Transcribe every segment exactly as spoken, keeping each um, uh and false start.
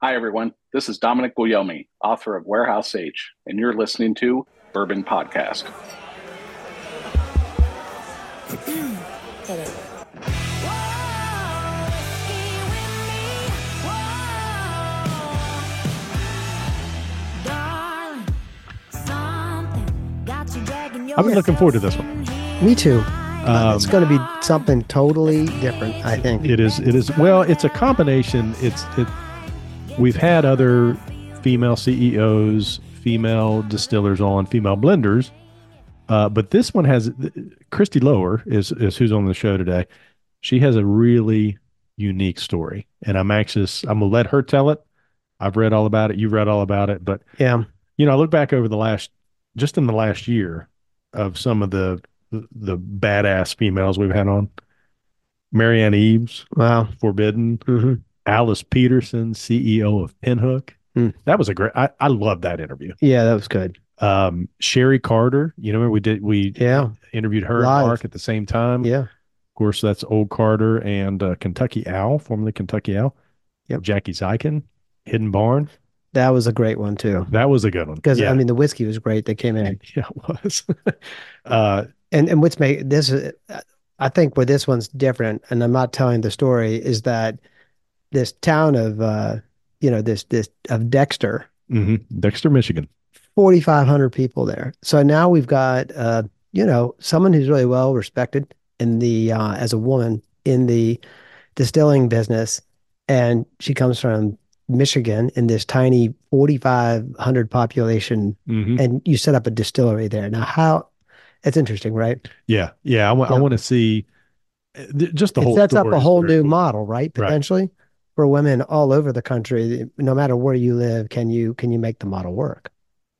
Hi, everyone. This is Dominic Guglielmi, author of Warehouse Age, and you're listening to Bourbon Podcast. I've been looking forward to this one. Me too. Uh, Um, it's going to be something totally different, I think. It is. It is. Well, it's a combination. It's. It. We've had other female C E Os, female distillers on, female blenders, uh, but this one has Christy Lower is is who's on the show today. She has a really unique story, and I'm anxious. I'm gonna let her tell it. I've read all about it. You've read all about it, but Yeah. you know, I look back over the last, just in the last year, of some of the the badass females we've had on. Marianne Eaves, Wow. Forbidden, hmm Alice Peterson, C E O of Pinhook. Hmm. That was a great. I, I love that interview. Yeah, that was good. Um, Sherry Carter, you know, we did we Yeah. interviewed her Live. and Mark at the same time. Yeah. Of course, that's Old Carter and uh, Kentucky Owl, formerly Kentucky Owl. Yep. Jackie Zykan, Hidden Barn. That was a great one too. That was a good one. Because yeah. I mean, the whiskey was great that came in, yeah, it was. uh, and and what's make this, is- I think, where this one's different, and I'm not telling the story, is that this town of, uh, you know, this this of Dexter, mhm. Dexter, Michigan. forty-five hundred people there. So now we've got, uh, you know, someone who's really well respected in the uh, as a woman in the distilling business, and she comes from Michigan in this tiny forty-five hundred population, Mhm. and you set up a distillery there. Now, how it's interesting, right? Yeah, yeah. I want. I Yeah. want to see uh, th- just the It whole. sets up story a is whole very new cool. model, right? Right. Potentially for women all over the country. No matter where you live, can you can you make the model work?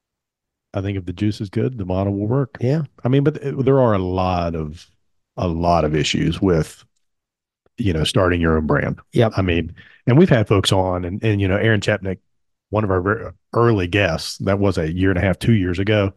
I think if the juice is good, the model will work. Yeah. I mean, but th- there are a lot of a lot of issues with, you know, starting your own brand. Yep. I mean, and we've had folks on, and and you know, Aaron Chepnick, one of our very early guests, that was a year and a half, two years ago.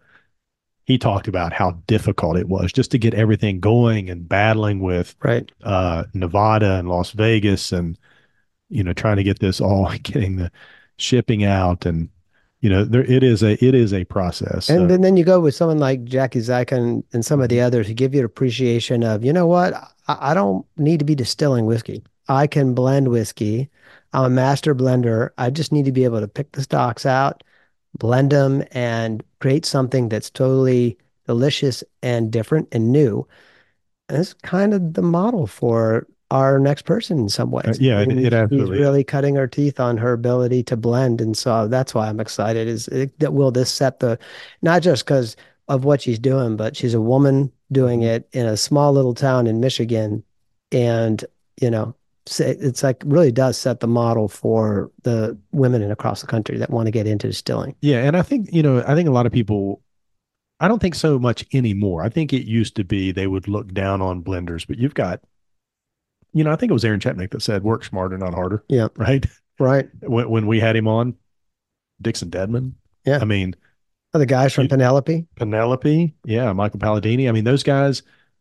He talked about how difficult it was just to get everything going and battling with Right. uh, Nevada and Las Vegas, and you know, trying to get this all, getting the shipping out, and you know, there it is a it is a process. And So, then, then you go with someone like Jackie Zykan and some of the others who give you an appreciation of, you know what, I, I don't need to be distilling whiskey. I can blend whiskey. I'm a master blender. I just need to be able to pick the stocks out, blend them, and create something that's totally delicious and different and new. And it's kind of the model for our next person in some ways. Uh, yeah, it- it He's absolutely really cutting her teeth on her ability to blend. And so that's why I'm excited is it, that will this set the, not just because of what she's doing, but she's a woman doing Mhm. it in a small little town in Michigan. And, you know, s- it's like really does set the model for the women in across the country that want to get into distilling. Yeah, and I think, you know, I think a lot of people, I don't think so much anymore. I think it used to be they would look down on blenders, but you've got, you know, I think it was Aaron Chepnick that said work smarter, not harder. Yeah. Right. Right. When, when we had him on, Dixon Deadman. Yeah. I mean, Oh, the guys from You- Penelope. Penelope. Yeah. Michael Palladini. I mean, those guys,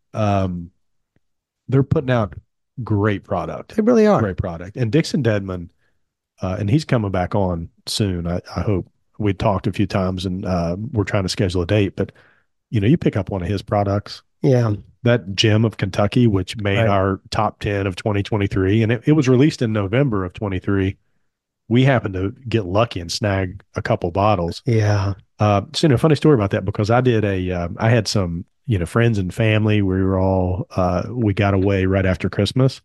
um, they're putting out great product, They really are. great product. And Dixon Deadman, uh, and he's coming back on soon. I, I hope. We talked a few times, and uh, we're trying to schedule a date, but you know, you pick up one of his products, Yeah. that Gem of Kentucky, which made Right. our top ten of twenty twenty-three, and it, it was released in November of twenty-three. We happened to get lucky and snag a couple bottles. Yeah. Uh, so, you know, funny story about that, because I did a, uh, I had some, you know, friends and family. We were all, uh, we got away right after Christmas,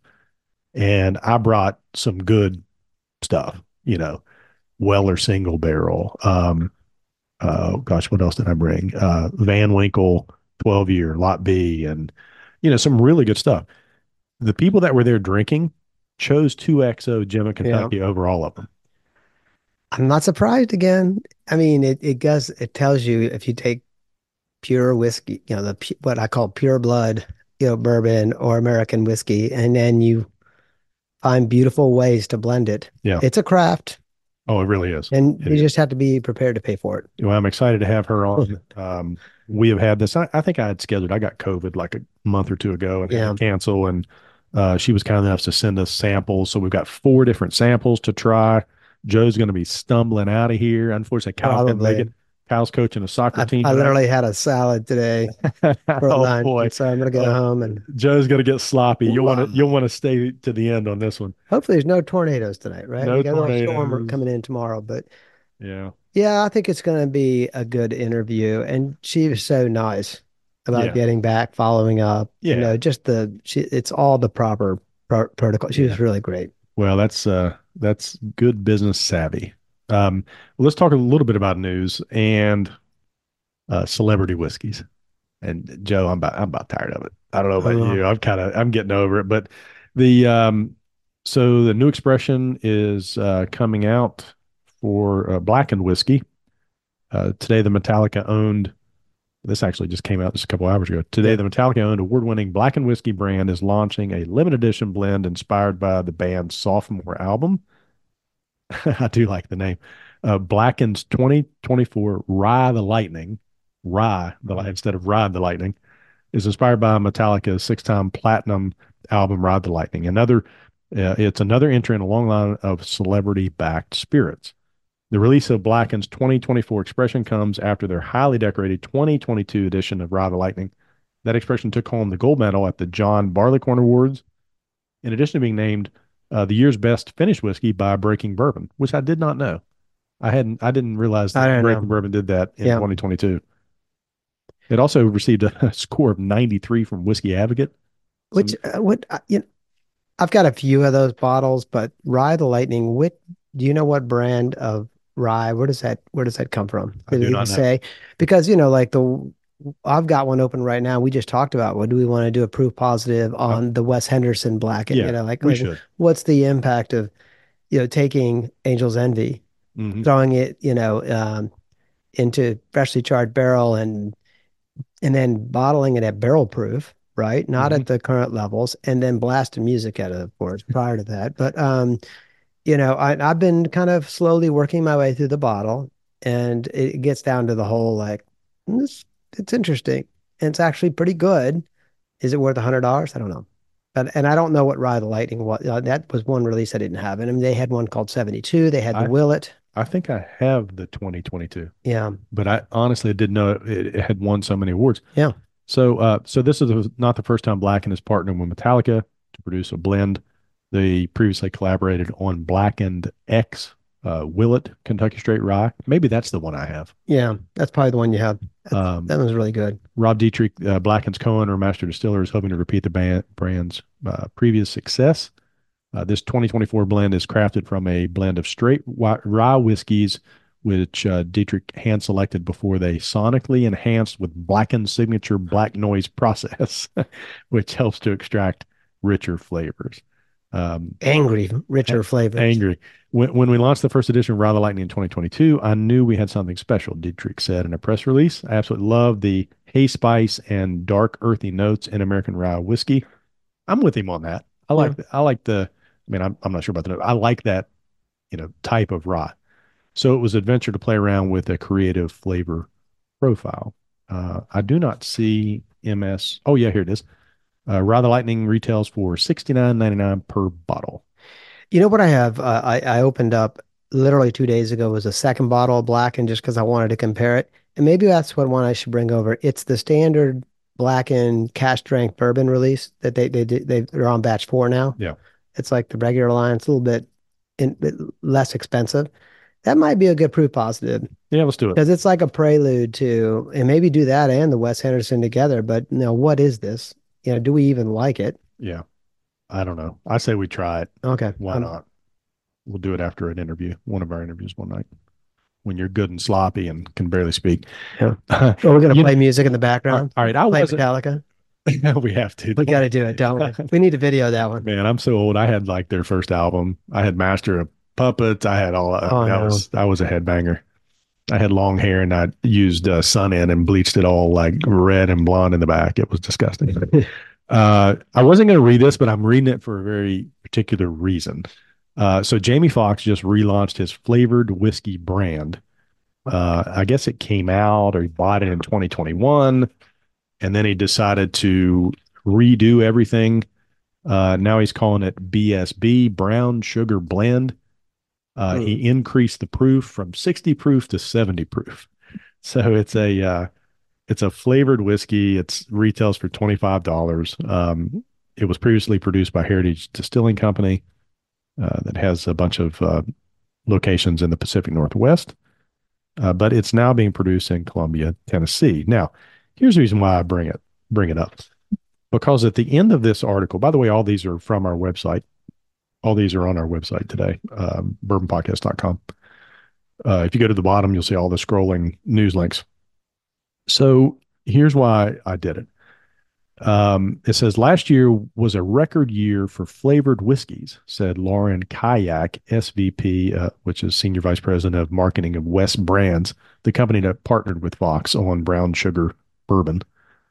and I brought some good stuff, you know, Weller single barrel. Um, uh, gosh, what else did I bring? Uh, Van Winkle twelve year lot B, and, you know, some really good stuff. The people that were there drinking chose two X O Gem of Kentucky over all of them. I'm not surprised again. I mean, it, it does, it tells you if you take pure whiskey, you know, the pu- what I call pure blood, you know, bourbon or American whiskey, and then you find beautiful ways to blend it. Yeah. It's a craft, Oh, it really is. and It you is. just have to be prepared to pay for it. Well, I'm excited to have her on. Um, we have had this. I, I think I had scheduled. I got COVID like a month or two ago and had Yeah. to cancel. And uh, she was kind enough to send us samples. So we've got four different samples to try. Joe's going to be stumbling out of here. Unfortunately, Kyle couldn't make it. Probably. Kyle's coaching a soccer I, team I tonight. literally had a salad today for Oh lunch, boy. and so I'm gonna go Oh, home and Joe's going to get sloppy. You'll want to Ooh-ah. you'll want to stay to the end on this one. hopefully there's no tornadoes tonight, right? We No got a little storm tornadoes. coming in tomorrow, but Yeah. yeah, I think it's gonna be a good interview. And she was so nice about Yeah. getting back, following up. You Yeah. know, just the she it's all the proper pro protocol. She Yeah. was really great. Well, that's uh that's good business savvy. Um, well, let's talk a little bit about news and uh, celebrity whiskeys. And Joe, I'm about I'm about tired of it. I don't know about Uh, you. I'm kind of I'm getting over it. But the um, so the new expression is uh, coming out for uh, blackened whiskey. Uh, today, the Metallica owned. This actually just came out just a couple hours ago. Today, yeah. the Metallica owned award-winning blackened whiskey brand is launching a limited edition blend inspired by the band's sophomore album. I do like the name. Uh, Blackened's twenty twenty-four Ride the Lightning, Rye the Li- instead of Ride the Lightning, is inspired by Metallica's six-time platinum album Ride the Lightning. Another, uh, it's another entry in a long line of celebrity-backed spirits. The release of Blackened's twenty twenty-four expression comes after their highly decorated twenty twenty-two edition of Ride the Lightning. That expression took home the gold medal at the John Barleycorn Awards, in addition to being named uh, the year's best finished whiskey by Breaking Bourbon, which I did not know. I hadn't, I didn't realize I that don't Breaking know. Bourbon did that in Yeah. twenty twenty-two. It also received a score of ninety-three from Whiskey Advocate. Which uh, what uh, you know, I've got a few of those bottles, but Rye the Lightning, what do you know what brand of rye? Where does that where does that come from? I Did do it not even know. say? Because you know, like the I've got one open right now. We just talked about what do we want to do a proof positive on the Wes Henderson Blacken? Yeah, You know, like we like should. what's the impact of you know taking Angel's Envy, Mhm. throwing it you know um, into freshly charred barrel and and then bottling it at barrel proof, right? Not Mhm. at the current levels, and then blasting music at it, of course, prior to that. But um, you know, I, I've been kind of slowly working my way through the bottle, and it gets down to the whole like, this, it's interesting, and it's actually pretty good. Is it worth a hundred dollars? I don't know. But and I don't know what Ride the Lightning was. Uh, that was one release I didn't have. And I mean, they had one called seventy-two. They had the I Willet. I think I have the twenty twenty-two, Yeah. but I honestly didn't know it, it had won so many awards. Yeah. So, uh, so this is the, not the first time Blacken has partnered with Metallica to produce a blend. They previously collaborated on Blackened X, uh, Willet Kentucky Straight Rye. Maybe that's the one I have. Yeah. That's probably the one you have. That, Um, that one's really good. Rob Dietrich, uh, Blackened's co-owner, master distiller, is hoping to repeat the band, brand's uh, previous success. Uh, this twenty twenty-four blend is crafted from a blend of straight rye whiskeys, which uh, Dietrich hand selected before they sonically enhanced with Blackened's signature black noise process, which helps to extract richer flavors. Um, Angry, richer flavors. Angry. When, when we launched the first edition of Ride the Lightning in twenty twenty-two, I knew we had something special, Dietrich said in a press release. I absolutely love the hay spice and dark earthy notes in American rye whiskey. I'm with him on that. I like, Yeah. I like the, I mean, I'm, I'm not sure about the note. I like that, you know, type of rye. So it was an adventure to play around with a creative flavor profile. Uh, I do not see M S. Oh, yeah, here it is. Uh, Ride the Lightning retails for sixty-nine ninety-nine per bottle. You know what I have? Uh, I, I opened up literally two days ago was a second bottle of Blacken just because I wanted to compare it. And maybe that's what one I should bring over. It's the standard Blacken cask strength bourbon release that they they did they, they're on batch four now. Yeah. It's like the regular line. It's a little bit, in, bit less expensive. That might be a good proof positive Yeah, let's do it. because it's like a prelude to, and maybe do that and the Wes Henderson together. But you know, what is this? You know, do we even like it? Yeah. I don't know. I say we try it. Okay. Why Um, not? We'll do it after an interview, one of our interviews one night when you're good and sloppy and can barely speak. Yeah. Oh, we're gonna You play know- music in the background. All right. I Play wasn't. Metallica. We have to. We got to do it, don't we? We need to video that one. Man, I'm so old. I had like their first album. I had Master of Puppets. I had all. Uh, Oh, that no. was I was a headbanger. I had long hair and I used uh, sun in and bleached it all like red and blonde in the back. It was disgusting. uh, I wasn't going to read this, but I'm reading it for a very particular reason. Uh, so Jamie Foxx just relaunched his flavored whiskey brand. Uh, I guess it came out or he bought it in twenty twenty-one, and then he decided to redo everything. Uh, now he's calling it B S B, Brown Sugar Blend. Uh, Mm. he increased the proof from sixty proof to seventy proof. So it's a uh, it's a flavored whiskey. It's retails for twenty-five dollars. Um, it was previously produced by Heritage Distilling Company, uh, that has a bunch of uh, locations in the Pacific Northwest, uh, but it's now being produced in Columbia, Tennessee. Now, here's the reason why I bring it bring it up, because at the end of this article, by the way, all these are from our website. All these are on our website today, um, bourbon podcast dot com. Uh, if you go to the bottom, you'll see all the scrolling news links. So here's why I did it. Um, it says last year was a record year for flavored whiskeys, said Lauren Kayak, S V P, uh, which is Senior Vice President of Marketing of West Brands, the company that partnered with Fox on brown sugar bourbon.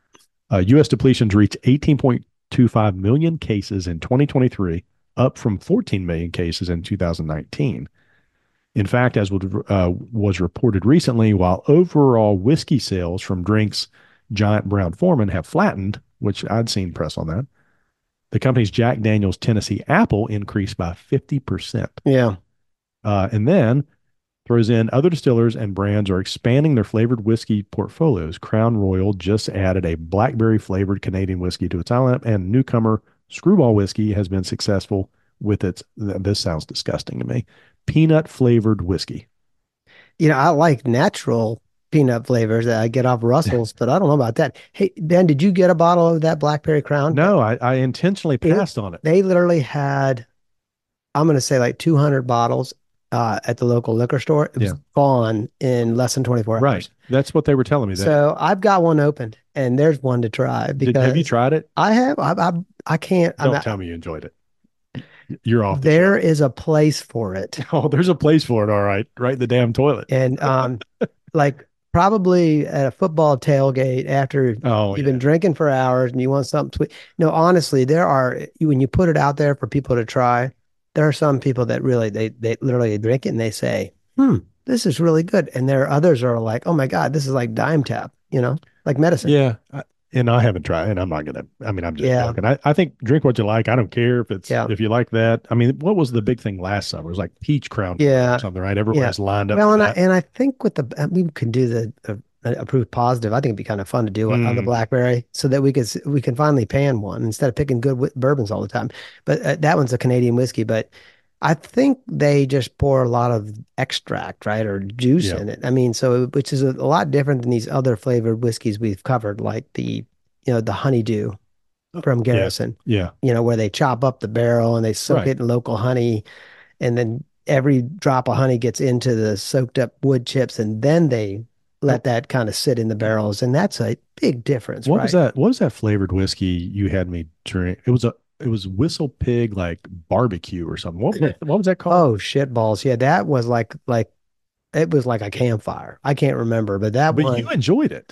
Uh, U S depletions reached eighteen point two five million cases in twenty twenty-three, up from fourteen million cases in two thousand nineteen. In fact, as uh, was reported recently, while overall whiskey sales from drinks Giant Brown-Forman have flattened, which I'd seen press on that, the company's Jack Daniel's Tennessee Apple increased by fifty percent. Yeah. Uh, and then throws in other distillers and brands are expanding their flavored whiskey portfolios. Crown Royal just added a blackberry flavored Canadian whiskey to its lineup, and newcomer Screwball Whiskey has been successful with its, this sounds disgusting to me, peanut flavored whiskey. You know, I like natural peanut flavors that I get off Russell's, but I don't know about that. Hey, Ben, did you get a bottle of that Blackberry Crown? No, I, I intentionally passed it, on it. They literally had, I'm going to say like two hundred bottles uh, at the local liquor store. It was Yeah. gone in less than twenty-four hours. Right. That's what they were telling me. That. So I've got one opened, and there's one to try. Because Did, have you tried it? I have. I, I, I can't. Don't I'm, tell me you enjoyed it. You're off. The there show. is a place for it. Oh, there's a place for it. All right. Right in the damn toilet. And um, like probably at a football tailgate after oh, you've yeah. been drinking for hours and you want something sweet. No, honestly, there are, when you put it out there for people to try, there are some people that really, they, they literally drink it and they say, hmm, this is really good. And there are others are like, oh my God, this is like Dime Tap, you know, like medicine. Yeah. I, and I haven't tried, and I'm not going to, I mean, I'm just Yeah. joking. I, I think drink what you like. I don't care if it's, Yeah. if you like that. I mean, what was the big thing last summer? It was like peach crown Yeah. or something, right? Everyone's Yeah. lined up. Well, for and I, that. and I think with the, uh, we could do the, uh, approved positive. I think it'd be kind of fun to do it on the Mm. Blackberry so that we could, s- we can finally pan one instead of picking good whi- bourbons all the time. But uh, that one's a Canadian whiskey, but I think they just pour a lot of extract, right, or juice Yeah. in it. I mean, so which is a, a lot different than these other flavored whiskeys we've covered, like the, you know, the honeydew from Garrison, Yeah. you know, where they chop up the barrel and they soak Right. it in local honey, and then every drop of honey gets into the soaked up wood chips, and then they let that kind of sit in the barrels, and that's a big difference. What right? was that? What was that flavored whiskey you had me drink? It was a, it was Whistle Pig, like barbecue or something. What, what, what was that called? Oh, shit balls. Yeah, that was like, like, it was like a campfire. I can't remember, but that But one, you enjoyed it.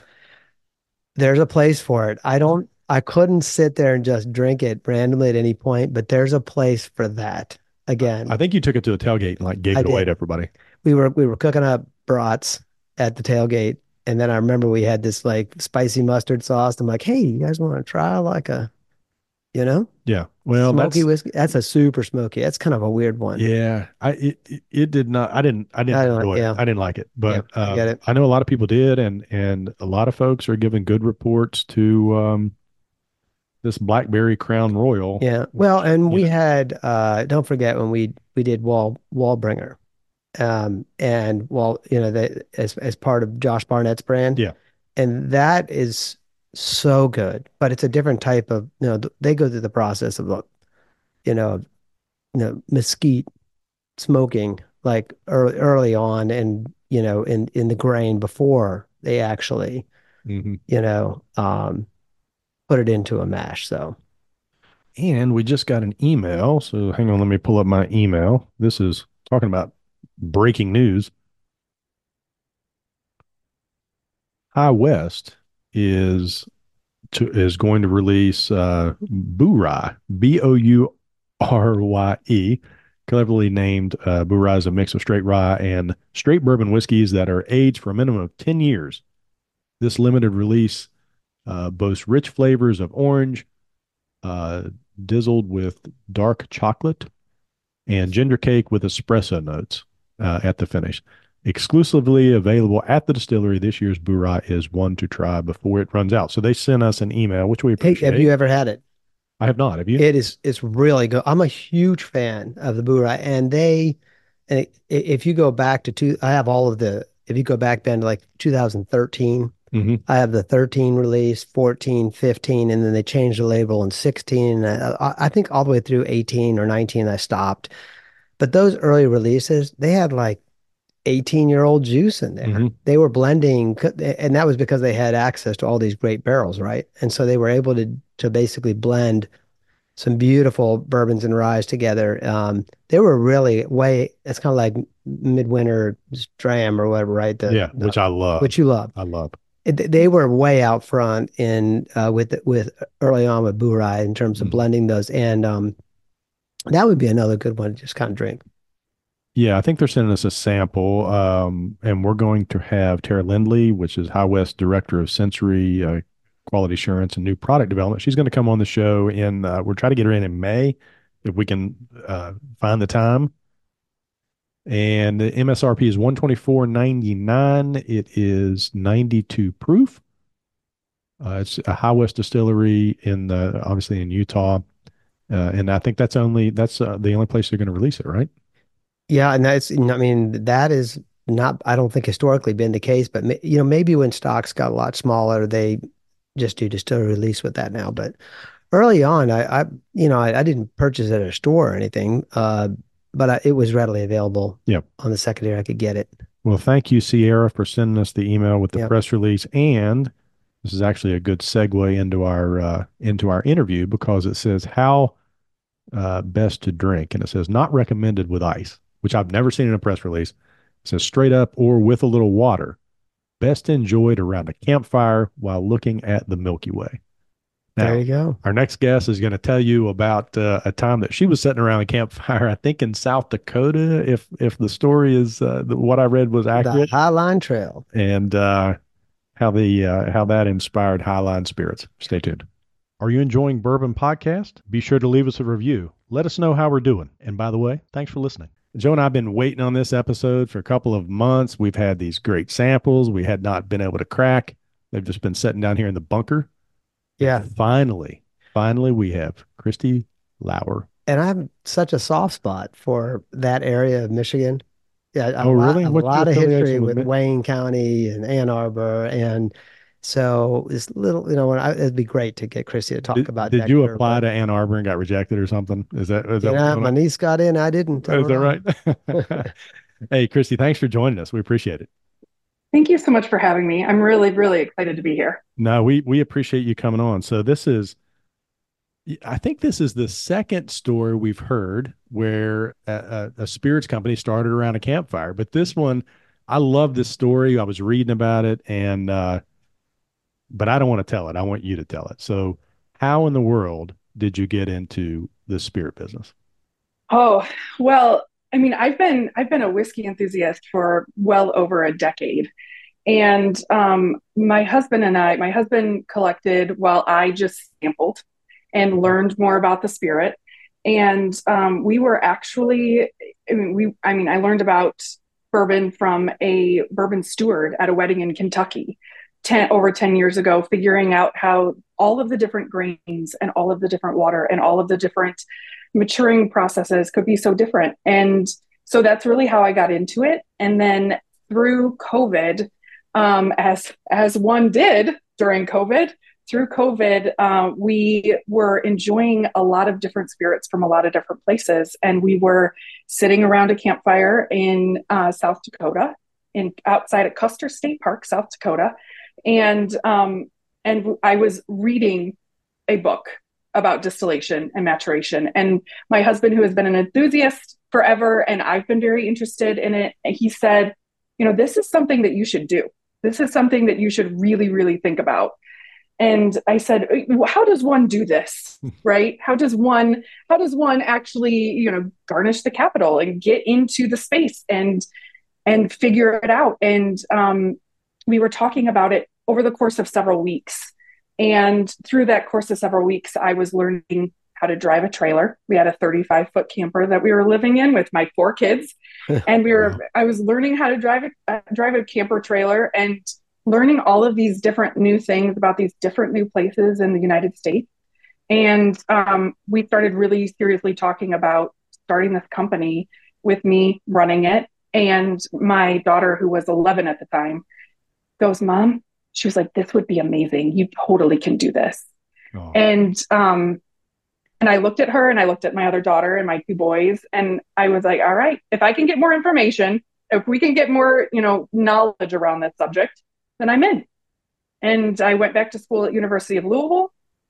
there's a place for it. I don't, I couldn't sit there and just drink it randomly at any point, but there's a place for that. Again, I think you took it to a tailgate and like gave I it away did. to everybody. we were we were cooking up brats at the tailgate, and then I remember we had this like spicy mustard sauce. I'm like, hey, you guys want to try like a, you know, Yeah. Well, smoky that's, whiskey? That's a super smoky. That's kind of a weird one. yeah. I, it, it, it did not, I didn't, I didn't I don't- enjoy yeah. it. I didn't like it, but Yeah, I um, get it. I know a lot of people did. And, and a lot of folks are giving good reports to, um, this Blackberry Crown Royal. Yeah. Well, and we Yeah. had uh don't forget when we we did Wall Wallbringer. Um and well, you know, that as as part of Josh Barnett's brand. Yeah. And that is so good, but it's a different type of, you know, th- they go through the process of, uh, you know, you know, mesquite smoking like early early on, and you know, in in the grain before they actually, Mhm. you know, um put it into a mash. So And we just got an email. So hang on, let me pull up my email. This is talking about breaking news. High West is to, is going to release uh, Bourye, B O U R Y E, cleverly named. Uh, Bourye is a mix of straight rye and straight bourbon whiskeys that are aged for a minimum of ten years. This limited release uh, boasts rich flavors of orange, uh, dizzled with dark chocolate, and ginger cake with espresso notes uh, at the finish. Exclusively available at the distillery. This year's Burai is one to try before it runs out. So they sent us an email, which we Hey, appreciate. have you ever had it? I have not. Have you? It is, it's really good. I'm a huge fan of the Burai, and they, and it- if you go back to two, I have all of the, if you go back then to like two thousand thirteen, Mhm. I have the thirteen release, fourteen, fifteen, and then they changed the label in sixteen. And I, I think all the way through eighteen or nineteen, I stopped. But those early releases, they had like eighteen year old juice in there. Mhm. They were blending, and that was because they had access to all these great barrels, right? And so they were able to to basically blend some beautiful bourbons and ryes together. Um, they were really way, it's kind of like Midwinter Dram or whatever, right? The, Yeah, which the, I love. which you love. I love. It, they were way out front in uh, with with early on with Burai in terms of Mhm. blending those, and um, that would be another good one to just kind of drink. Yeah, I think they're sending us a sample, um, and we're going to have Tara Lindley, which is High West Director of Sensory uh, Quality Assurance and New Product Development. She's going to come on the show, and uh, we're trying to get her in in May if we can uh, find the time. And the M S R P is one twenty-four ninety-nine. It is ninety-two proof. Uh, it's a High West distillery in the obviously in Utah, uh, and I think that's only that's uh, the only place they're going to release it, right? Yeah, and that's, I mean, that is not, I don't think historically been the case, but ma- you know, maybe when stocks got a lot smaller, they just do distillery release with that now. But early on, I, I you know, I, I didn't purchase it at a store or anything, uh, but I, it was readily available. Yep. On the secondary. I could get it. Well, thank you, Sierra, for sending us the email with the Yep. press release, and this is actually a good segue into our uh, into our interview because it says how uh, best to drink, and it says not recommended with ice, which I've never seen in a press release. It says straight up or with a little water. Best enjoyed around a campfire while looking at the Milky Way. Now, There you go. our next guest is going to tell you about uh, a time that she was sitting around a campfire, I think in South Dakota, if if the story is uh, the, what I read was The accurate, Highline Trail. and uh, how the uh, how that inspired Highline Spirits. Stay tuned. Are you enjoying Bourbon Podcast? Be sure to leave us a review. Let us know how we're doing. And by the way, thanks for listening. Joe and I have been waiting on this episode for a couple of months. We've had these great samples we had not been able to crack. They've just been sitting down here in the bunker. Yeah. And finally, finally, we have Christy Lauer. And I have such a soft spot for that area of Michigan. Yeah, a Oh, lot, really? a What's your lot of history affiliation with with Mi- Wayne County and Ann Arbor, and so it's little, you know, when I, it'd be great to get Chrissy to talk Did, about did you Decatur, apply but, to Ann Arbor and got rejected or something? Is that is that you what's know, going my on? niece got in, I didn't. I Is don't that know. right? Hey, Christy, thanks for joining us. We appreciate it. Thank you so much for having me. I'm really, really excited to be here. No, we we appreciate you coming on. So this is, I think this is the second story we've heard where a, a, a spirits company started around a campfire. But this one, I love this story. I was reading about it, and uh, but I don't want to tell it. I want you to tell it. So, how in the world did you get into the spirit business? Oh, well, I mean, I've been I've been a whiskey enthusiast for well over a decade. And um, my husband and I, my husband collected while I just sampled and learned more about the spirit. And um, we were actually, I mean, we, I mean, I learned about bourbon from a bourbon steward at a wedding in Kentucky ten, over ten years ago, figuring out how all of the different grains and all of the different water and all of the different maturing processes could be so different. And so that's really how I got into it. And then through COVID, um, as as one did during COVID, through COVID, uh, we were enjoying a lot of different spirits from a lot of different places, and we were sitting around a campfire in uh, South Dakota, in outside of Custer State Park, South Dakota, and um, and I was reading a book about distillation and maturation. And my husband, who has been an enthusiast forever, and I've been very interested in it, he said, you know, this is something that you should do. This is something that you should really, really think about. And I said, how does one do this, right? How does one, how does one actually, you know, garnish the capital and get into the space and, and figure it out? And um, we were talking about it over the course of several weeks. And through that course of several weeks, I was learning how to drive a trailer. We had a thirty-five foot camper that we were living in with my four kids. And we were, Wow. I was learning how to drive a, uh, drive a camper trailer and learning all of these different new things about these different new places in the United States. And um, we started really seriously talking about starting this company with me running it. And my daughter, who was eleven at the time, goes, Mom, she was like, this would be amazing. You totally can do this. Oh. And um, and I looked at her and I looked at my other daughter and my two boys. And I was like, all right, if I can get more information, if we can get more, you know, knowledge around this subject, then I'm in. And I went back to school at University of Louisville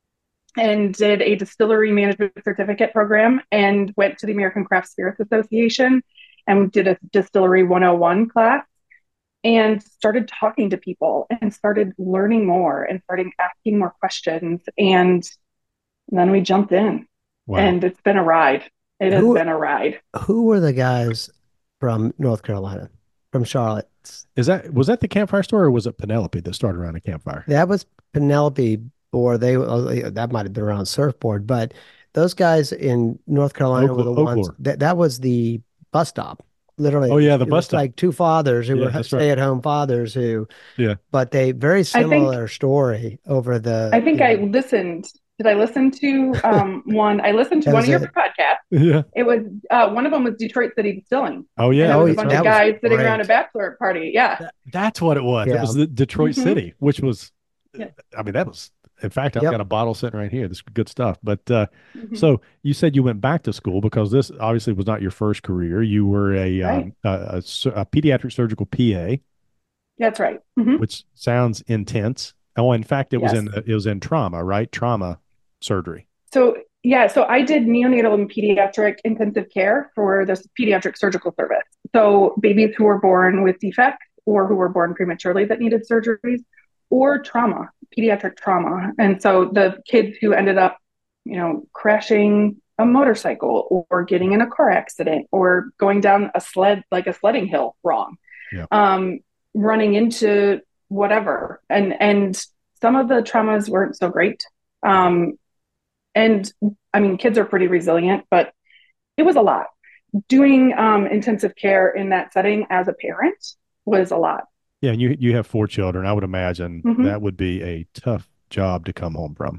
and did a distillery management certificate program and went to the American Craft Spirits Association and did a distillery one oh one class and started talking to people and started learning more and starting asking more questions. And then we jumped in. Wow. And it's been a ride. It has Who- been a ride. Who were the guys from North Carolina, from Charlotte? Is that was that the campfire store, or was it Penelope that started around a campfire? That was Penelope, or they uh, that might have been around Surfboard, but those guys in North Carolina were the Oak- ones Oaklore. that that was the bus stop. Literally, Oh, yeah, the it bus was stop. like two fathers who Yeah, were that's right. stay-at-home fathers who, Yeah. but they very think- similar story over the. I think you I know, listened. Did I listen to um, one? I listened to That one was of your it. podcasts. Yeah. It was uh, one of them was Detroit City Distilling. Oh And yeah. it Oh, was a yeah, bunch that of was guys sitting around a great. bachelor party. Yeah. That- that's what it was. It Yeah. was the Detroit Mhm. City, which was, Yeah. I mean, that was, in fact, I've Yep. got a bottle sitting right here. This is good stuff. But uh, Mhm. so you said you went back to school because this obviously was not your first career. You were a, Right. um, a, a sur- a pediatric surgical P A, That's right. Mhm. which sounds intense. Oh, in fact, it was Yes. in it was in trauma, right? Trauma surgery. So yeah, so I did neonatal and pediatric intensive care for the pediatric surgical service. So babies who were born with defects or who were born prematurely that needed surgeries, or trauma, pediatric trauma. And so the kids who ended up, you know, crashing a motorcycle or getting in a car accident or going down a sled, like a sledding hill wrong, Yeah. um, running into whatever. And, and some of the traumas weren't so great. Um, and I mean, kids are pretty resilient, but it was a lot. Doing um, intensive care in that setting as a parent was a lot. Yeah, and you you have four children. I would imagine Mhm. that would be a tough job to come home from.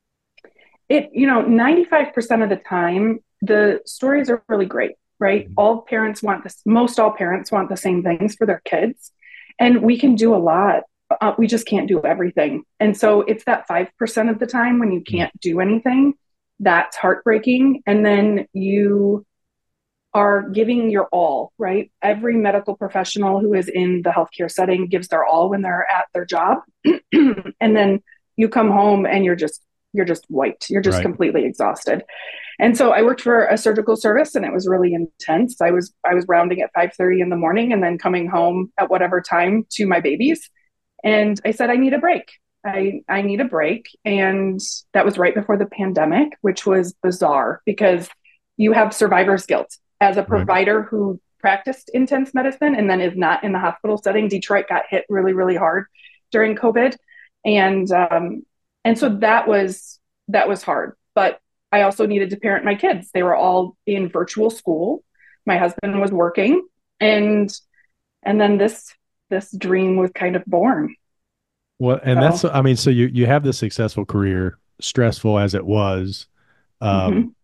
It, you know, ninety-five percent of the time, the stories are really great, right? Mhm. All parents want this, most all parents want the same things for their kids. And we can do a lot. Uh, we just can't do everything. And so it's that five percent of the time when you can't do anything, that's heartbreaking. And then you are giving your all, right? Every medical professional who is in the healthcare setting gives their all when they're at their job. And then you come home and you're just, you're just wiped. You're just Right. completely exhausted. And so I worked for a surgical service and it was really intense. I was, I was rounding at five thirty in the morning and then coming home at whatever time to my babies. And I said, I need a break. I, I need a break. And that was right before the pandemic, which was bizarre because you have survivor's guilt. As a provider who practiced intense medicine and then is not in the hospital setting, Detroit got hit really, really hard during COVID. And, um, and so that was, that was hard, but I also needed to parent my kids. They were all in virtual school. My husband was working and, and then this, this dream was kind of born. Well, and So- that's, I mean, so you, you have this successful career, stressful as it was. Um, Mhm.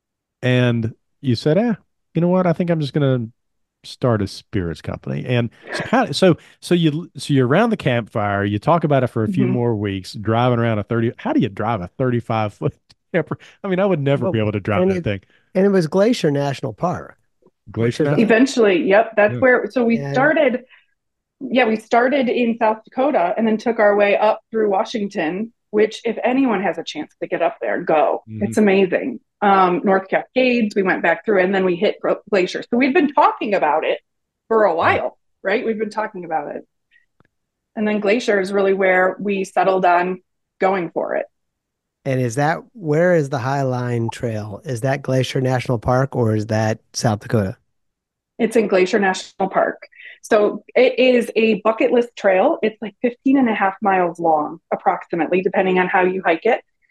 and you said, eh, you know what? I think I'm just going to start a spirits company. And so, how, so, so you, so you're around the campfire, you talk about it for a few Mhm. more weeks, driving around a thirty, how do you drive a thirty-five foot camper? I mean, I would never Well, be able to drive and that it- thing. and it was Glacier National Park. Glacier. is- National- Eventually, yep, that's Yeah. where, so we And- started, yeah, we started in South Dakota and then took our way up through Washington, which if anyone has a chance to get up there, go. Mhm. It's amazing. Um, North Cascades, we went back through and then we hit Gro- Glacier. So we'd been talking about it for a while, right? We've been talking about it. And then Glacier is really where we settled on going for it. And is that, where is the High Line Trail? Is that Glacier National Park or is that South Dakota? It's in Glacier National Park. So it is a bucket list trail. It's like fifteen and a half miles long, approximately, depending on how you hike it.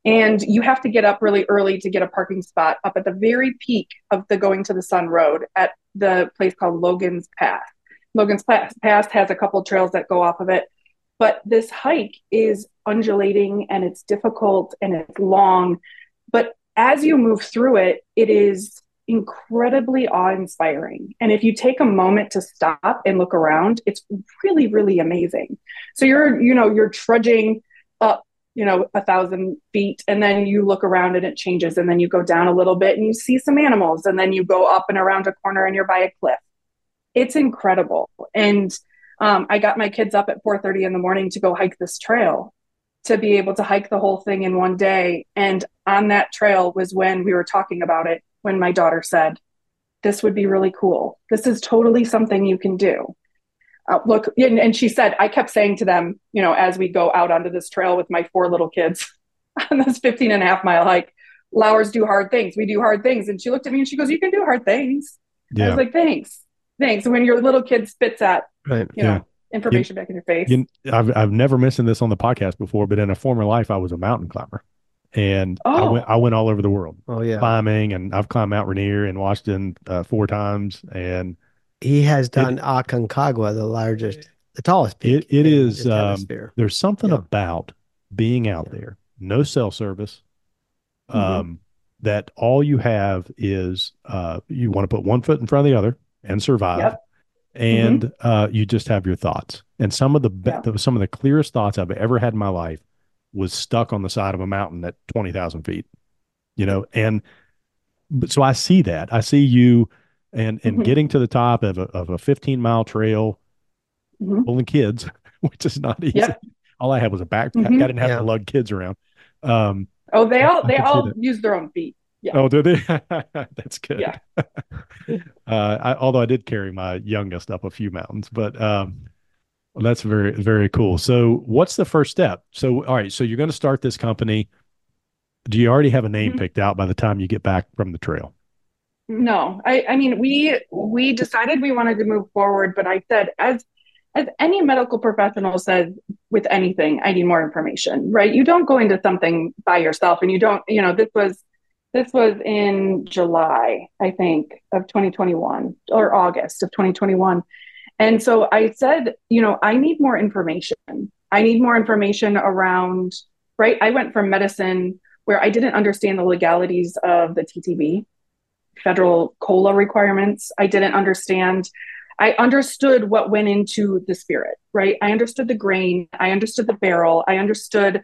And you have to get up really early to get a parking spot up at the very peak of the Going to the Sun Road at the place called Logan's Pass. Logan's Pass has a couple trails that go off of it, but this hike is undulating and it's difficult and it's long. But as you move through it, it is incredibly awe-inspiring. And if you take a moment to stop and look around, it's really, really amazing. So you're, you know, you're trudging up, you know, a thousand feet, and then you look around and it changes, and then you go down a little bit and you see some animals, and then you go up and around a corner and you're by a cliff. It's incredible. And um, I got my kids up at four thirty in the morning to go hike this trail, to be able to hike the whole thing in one day. And on that trail was when we were talking about it, when my daughter said, this would be really cool. This is totally something you can do. Uh, look, and, and she said, I kept saying to them, you know, as we go out onto this trail with my four little kids on this fifteen and a half mile hike, Lauers do hard things. We do hard things. And she looked at me and she goes, you can do hard things. Yeah. I was like, thanks. Thanks. When your little kid spits at, right. you know, yeah. information you, back in your face. You, I've, I've never mentioned this on the podcast before, but in a former life, I was a mountain climber. And oh. I went I went all over the world oh, yeah. climbing, and I've climbed Mount Rainier in Washington uh, four times. And he has done it, Aconcagua, the largest, the tallest peak. It, it is, um, there's something yeah. about being out yeah. there, no cell service, um, mm-hmm. that all you have is uh, you want to put one foot in front of the other and survive. Yep. And mm-hmm. uh, you just have your thoughts. And some of the, be- yeah. the some of the clearest thoughts I've ever had in my life was stuck on the side of a mountain at twenty thousand feet, you know? And but so I see that, I see you and, and mm-hmm. getting to the top of a, of a fifteen mile trail, mm-hmm. pulling kids, which is not easy. Yep. All I had was a backpack. Mm-hmm. I didn't have yeah. to lug kids around. Um, oh, they all, they all use their own feet. Yeah. Oh, do they? That's good. Yeah. uh, I, although I did carry my youngest up a few mountains, but, um, well, that's very, very cool. So what's the first step? So, all right, so you're going to start this company. Do you already have a name mm-hmm. picked out by the time you get back from the trail? No, I, I mean, we, we decided we wanted to move forward, but I said, as, as any medical professional says with anything, I need more information, right? You don't go into something by yourself, and you don't, you know, this was, this was in July, I think, of twenty twenty-one, or August of twenty twenty-one. And so I said, you know, I need more information. I need more information around, right? I went from medicine where I didn't understand the legalities of the T T B, federal COLA requirements. I didn't understand. I understood what went into the spirit, right? I understood the grain. I understood the barrel. I understood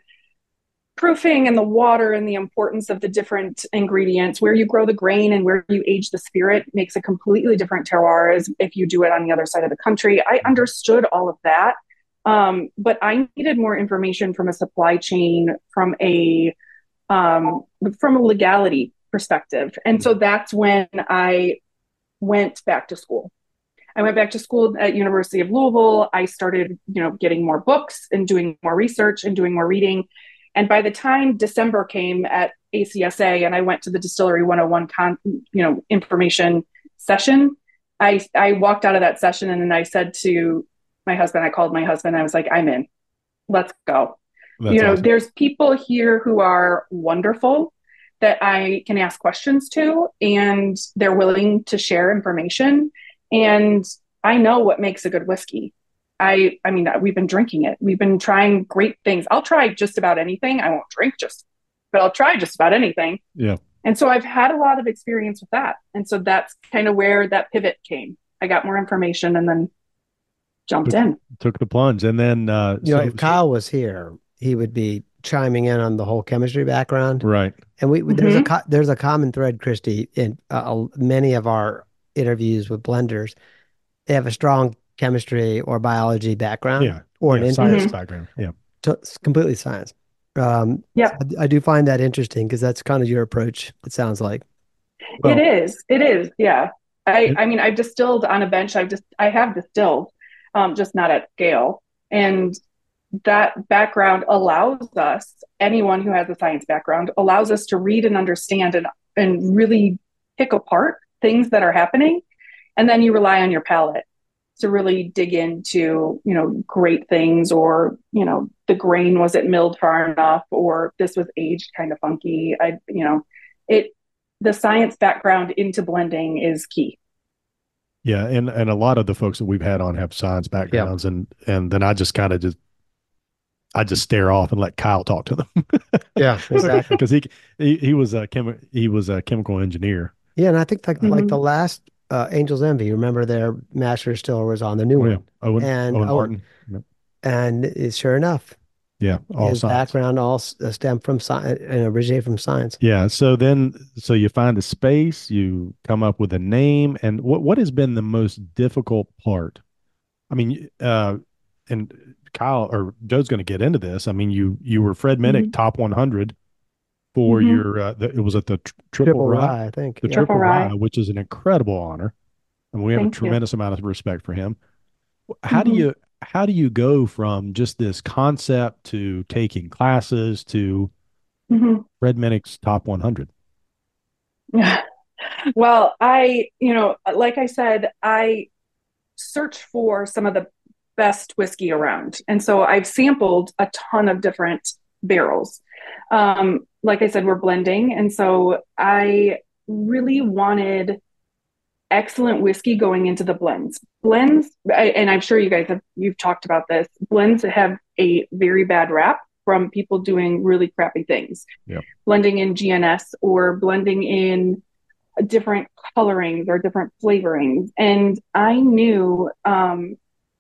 proofing and the water and the importance of the different ingredients. Where you grow the grain and where you age the spirit makes a completely different terroir as if you do it on the other side of the country. I understood all of that. Um, but I needed more information from a supply chain, from a, um, from a legality perspective. And so that's when I went back to school. I went back to school at University of Louisville. I started, you know, getting more books and doing more research and doing more reading. And by the time December came at A C S A and I went to the Distillery one oh one con, you know, information session, I, I walked out of that session and then I said to my husband, I called my husband, I was like, I'm in, let's go. That's you know, awesome. There's people here who are wonderful that I can ask questions to, and they're willing to share information. And I know what makes a good whiskey. I, I mean, we've been drinking it. We've been trying great things. I'll try just about anything. I won't drink just, but I'll try just about anything. Yeah. And so I've had a lot of experience with that. And so that's kind of where that pivot came. I got more information and then jumped took, in. Took the plunge. And then, uh, you so, know, if Kyle was here, he would be chiming in on the whole chemistry background. Right. And we, mm-hmm. there's a, co- there's a common thread, Christy, in uh, many of our interviews with blenders. They have a strong chemistry or biology background, yeah, or yeah, an science interest. background. Yeah, to, completely science. Um, yeah, I, I do find that interesting because that's kind of your approach. It sounds like well, it is. It is. Yeah. I. It, I mean, I've distilled on a bench. I've just. I have distilled, um, just not at scale. And that background allows us, anyone who has a science background, allows us to read and understand and and really pick apart things that are happening, and then you rely on your palate. to really dig into, you know, great things, or, you know, the grain wasn't milled far enough, or this was aged kind of funky. I, you know, it, the science background into blending is key. Yeah, and and a lot of the folks that we've had on have science backgrounds, and and then I just kind of just I just stare off and let Kyle talk to them. Yeah, exactly. Because he, he he was a chemi- he was a chemical engineer. Yeah, and I think like Mhm. like the last uh, Angel's Envy, remember their master distiller was on the new Oh, yeah. one, Owen and Owen Owen- Martin. Yep. and it, sure enough, Yeah, all his science. background all s- uh, stemmed from science and originated from science. Yeah. So then, so you find a space, you come up with a name, and what what has been the most difficult part? I mean, uh, and Kyle or Joe's going to get into this. I mean, you you were Fred Minnick Mhm. top one hundred for Mhm. your uh, the, it was at the tr- triple, Triple rye, rye, I think. the Yeah. triple Triple rye, rye. which is an incredible honor, and we have Thank a you. tremendous amount of respect for him. How do Mhm. you how do you go from just this concept to taking classes to Mhm. Fred Minnick's top one hundred? Yeah. Well, I, you know, like I said, I search for some of the best whiskey around. And so I've sampled a ton of different barrels. Um, like I said, we're blending. And so I really wanted excellent whiskey going into the blends. Blends, I, and I'm sure you guys have, you've talked about this, blends have a very bad rap from people doing really crappy things. Yep. Blending in G N S or blending in different colorings or different flavorings. And I knew um,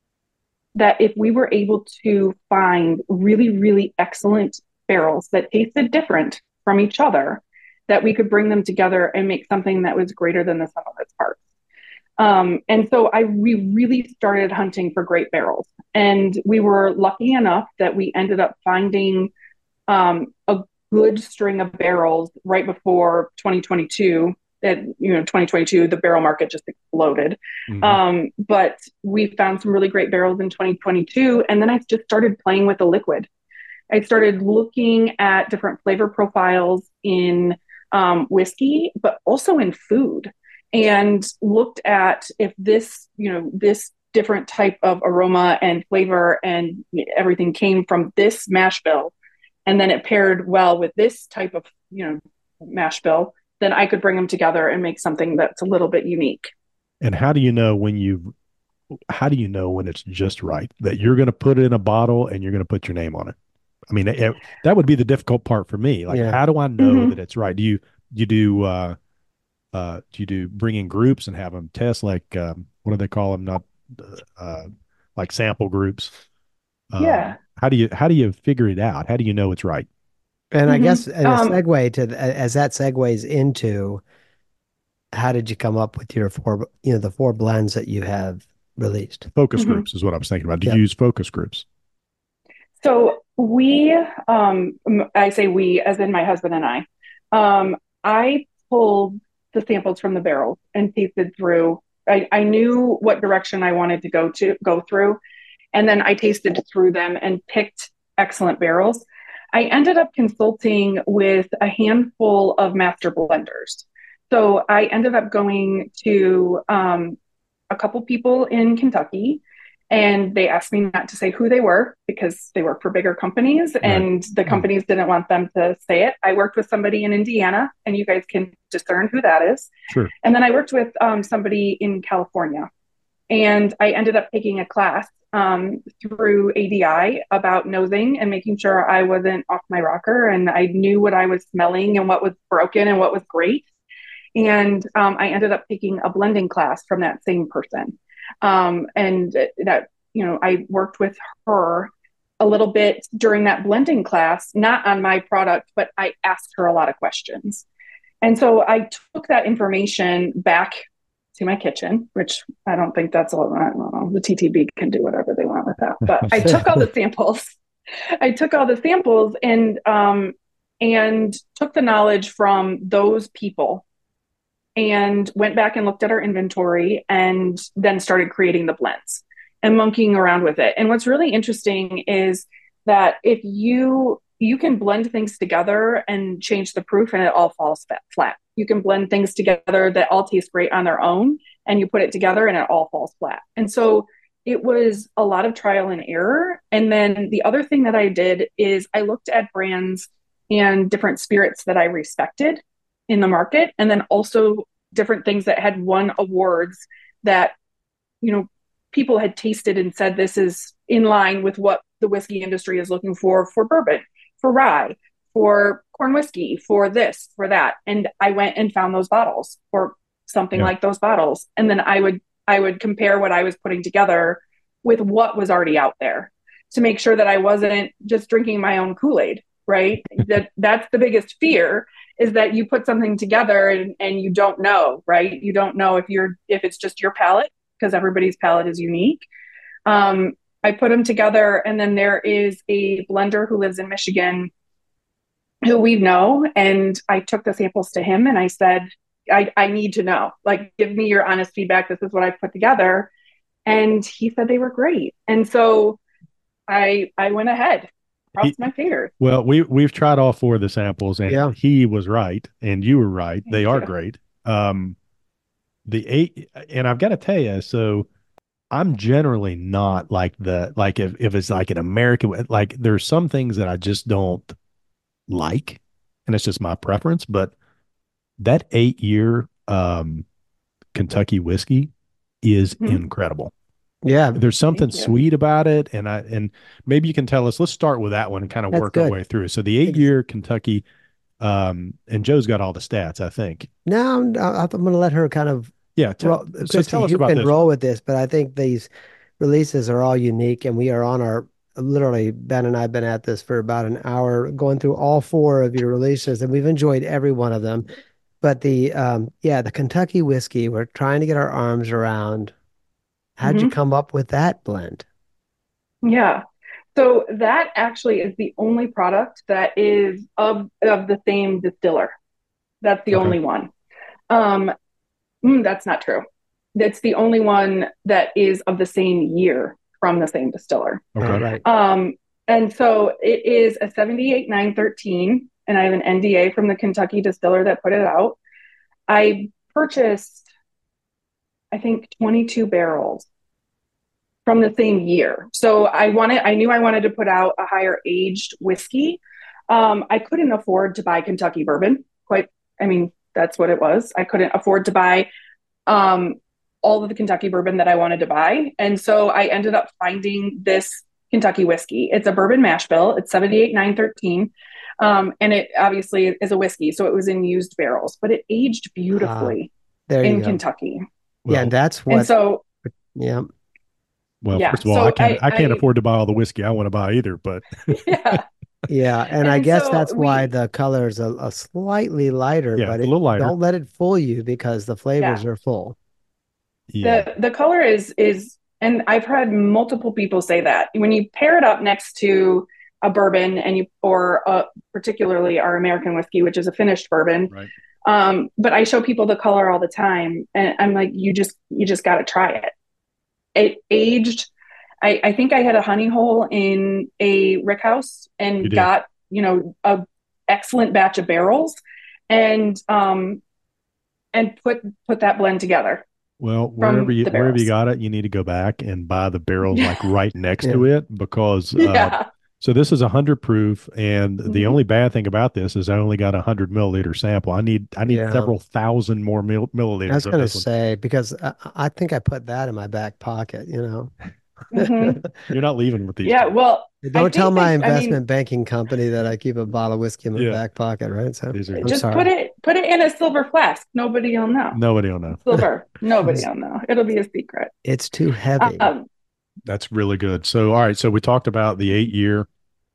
that if we were able to find really, really excellent barrels that tasted different from each other, that we could bring them together and make something that was greater than the sum of its parts. Um, and so I we really started hunting for great barrels. And we were lucky enough that we ended up finding um, a good string of barrels right before twenty twenty-two. That, you know, twenty twenty-two, the barrel market just exploded. Mhm. Um, but we found some really great barrels in twenty twenty-two. And then I just started playing with the liquid. I started looking at different flavor profiles in um, whiskey, but also in food, and looked at if this, you know, this different type of aroma and flavor and everything came from this mash bill, and then it paired well with this type of, you know, mash bill, then I could bring them together and make something that's a little bit unique. And how do you know when you how do you know when it's just right that you're going to put it in a bottle and you're going to put your name on it? I mean, it, that would be the difficult part for me. Like, Yeah. how do I know Mhm. that it's right? Do you you do uh, uh, do you do bring in groups and have them test, like um, what do they call them? Not uh, like sample groups. Um, Yeah. How do you how do you figure it out? How do you know it's right? And I Mhm. guess and a Um, segue to th- as that segues into how did you come up with your four, you know, the four blends that you have released? Focus Mhm. groups is what I was thinking about. Do Yeah. you use focus groups? So we, um, I say we, as in my husband and I, um, I pulled the samples from the barrel and tasted through. I, I knew what direction I wanted to go to go through, and then I tasted through them and picked excellent barrels. I ended up consulting with a handful of master blenders. So I ended up going to um, a couple people in Kentucky, and they asked me not to say who they were because they work for bigger companies, and the companies didn't want them to say it. I worked with somebody in Indiana, and you guys can discern who that is. Sure. And then I worked with um, somebody in California, and I ended up taking a class um, through A D I about nosing and making sure I wasn't off my rocker, and I knew what I was smelling and what was broken and what was great. And um, I ended up taking a blending class from that same person. Um, and that, you know, I worked with her a little bit during that blending class, not on my product, but I asked her a lot of questions. And so I took that information back to my kitchen, which I don't think that's all, I don't know, the T T B can do whatever they want with that. But I took all the samples. I took all the samples and, um, and took the knowledge from those people and went back and looked at our inventory and then started creating the blends and monkeying around with it. And what's really interesting is that if you you can blend things together and change the proof and it all falls flat. You can blend things together that all taste great on their own and you put it together and it all falls flat. And so it was a lot of trial and error. And then the other thing that I did is I looked at brands and different spirits that I respected in the market, and then also different things that had won awards that, you know, people had tasted and said this is in line with what the whiskey industry is looking for, for bourbon, for rye, for corn whiskey, for this, for that. And I went and found those bottles or something yeah. like those bottles. And then I would I would compare what I was putting together with what was already out there to make sure that I wasn't just drinking my own Kool-Aid, right? that that's the biggest fear, is that you put something together and, and you don't know, right? You don't know if you're if it's just your palate, because everybody's palate is unique. Um, I put them together, and then there is a blender who lives in Michigan who we know, and I took the samples to him and I said, I, I need to know, like, give me your honest feedback. This is what I put together. And he said they were great. And so I, I went ahead, crossed he, my fingers. Well, we, we've tried all four of the samples, and yeah. he was right. And you were right. Thank they you. are great. Um, the eight, and I've got to tell you, so I'm generally not like the, like if, if it's like an American, like there's some things that I just don't like, and it's just my preference, but that eight year um, Kentucky whiskey is mm-hmm. incredible. Yeah. There's something sweet about it. And I, and maybe you can tell us, let's start with that one and kind of That's work good. our way through. So the eight year Kentucky, um, and Joe's got all the stats, I think. No, I'm, I'm going to let her kind of, yeah. Tell, roll, so Christy, tell us you about can this roll one. with this, but I think these releases are all unique, and we are on our, literally, Ben and I have been at this for about an hour going through all four of your releases, and we've enjoyed every one of them. But the, um, yeah, the Kentucky whiskey, we're trying to get our arms around. How'd mm-hmm. you come up with that blend? Yeah. So that actually is the only product that is of, of the same distiller. That's the okay. only one. Um, mm, that's not true. That's the only one that is of the same year from the same distiller. Okay. Oh, right. Um, and so it is a seventy-eight nine thirteen, and I have an N D A from the Kentucky distiller that put it out. I purchased, I think, twenty-two barrels from the same year. So I wanted, I knew I wanted to put out a higher aged whiskey. Um, I couldn't afford to buy Kentucky bourbon. Quite, I mean, that's what it was. I couldn't afford to buy um, all of the Kentucky bourbon that I wanted to buy. And so I ended up finding this Kentucky whiskey. It's a bourbon mash bill. It's seventy-eight nine thirteen. Um, and it obviously is a whiskey. So it was in used barrels, but it aged beautifully uh, there you in go. Kentucky. Well, yeah, and that's what. And so, yeah. Well, yeah, first of all, so I can't I, I can't I, afford to buy all the whiskey I want to buy either, but yeah. Yeah, and, and I guess so that's we, why the color is a, a slightly lighter, yeah, but a it, little lighter. Don't let it fool you, because the flavors yeah. are full. Yeah. The the color is is and I've heard multiple people say that when you pair it up next to a bourbon and you or uh, particularly our American whiskey, which is a finished bourbon. Right. Um, but I show people the color all the time, and I'm like, you just you just got to try it. It aged. I, I think I had a honey hole in a rick house and you got, you know, a excellent batch of barrels and um and put put that blend together. Well, wherever you wherever you got it, you need to go back and buy the barrels yeah. like right next yeah. to it, because uh, yeah. so this is a hundred proof, and mm-hmm. the only bad thing about this is I only got a hundred milliliter sample. I need I need yeah. several thousand more mil- milliliters. I was going to this say, because I, I think I put that in my back pocket, you know. mm-hmm. You're not leaving with these. Yeah, two. well, don't tell my they, investment I mean, banking company that I keep a bottle of whiskey in my yeah. back pocket, right? So These are, I'm just sorry. put it put it in a silver flask. Nobody will know. Nobody will know. Silver. Nobody will know. It'll be a secret. It's too heavy. Um, That's really good. So, all right. So we talked about the eight year.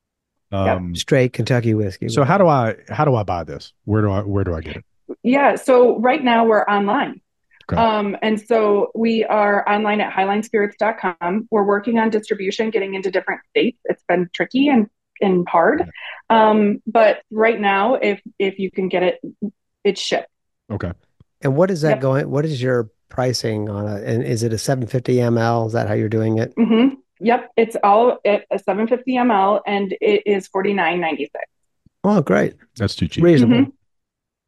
Um, yep. Straight Kentucky whiskey. So how do I how do I buy this? Where do I where do I get it? Yeah. So right now we're online. Okay. Um, and so we are online at highline spirits dot com. We're working on distribution, getting into different states. It's been tricky and, and hard. Okay. Um, but right now, if if you can get it, it's shipped. Okay. And what is that yep. going? What is your pricing on it? And is it a seven fifty milliliters? Is that how you're doing it? Mm-hmm. Yep. It's all at a seven fifty milliliters, and it is forty-nine ninety-six. Oh, great. That's too cheap. Reasonable. Mm-hmm.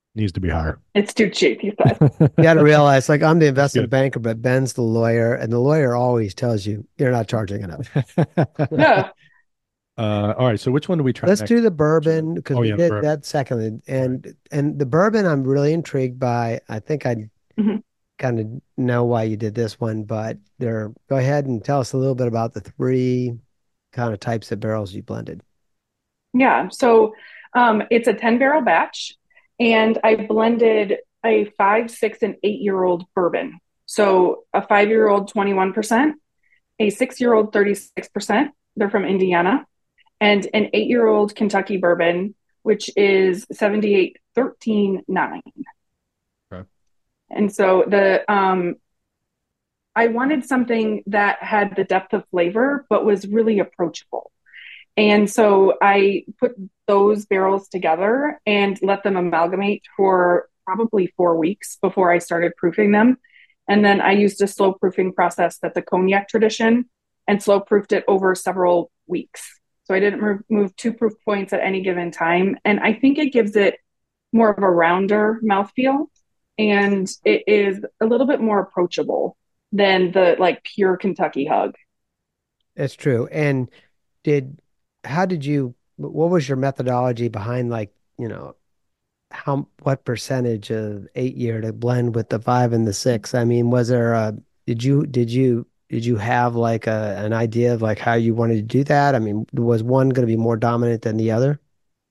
Needs to be higher. It's too cheap, he said. You got to realize, like, I'm the That's investment good. banker, but Ben's the lawyer, and the lawyer always tells you you're not charging enough. Yeah. Uh, all right. So which one do we try Let's next? do the bourbon because Oh, we yeah, did bourbon. that secondly, and and the bourbon I'm really intrigued by. I think I Mhm. kind of know why you did this one, but there. Go ahead and tell us a little bit about the three kind of types of barrels you blended. Yeah. So um, it's a ten barrel batch, and I blended a five, six, and eight year old bourbon. So a five year old, twenty-one percent, a six year old, thirty-six percent. They're from Indiana, and an eight year old Kentucky bourbon, which is seventy-eight, thirteen, nine. Okay. And so the um, I wanted something that had the depth of flavor, but was really approachable. And so I put those barrels together and let them amalgamate for probably four weeks before I started proofing them. And then I used a slow proofing process that's a cognac tradition and slow proofed it over several weeks. So I didn't move, move two proof points at any given time. And I think it gives it more of a rounder mouthfeel, and it is a little bit more approachable than the like pure Kentucky hug. It's true. And did how did you? What was your methodology behind, like, you know, how what percentage of eight year to blend with the five and the six? I mean, was there a did you did you did you have like a an idea of like how you wanted to do that? I mean, was one going to be more dominant than the other?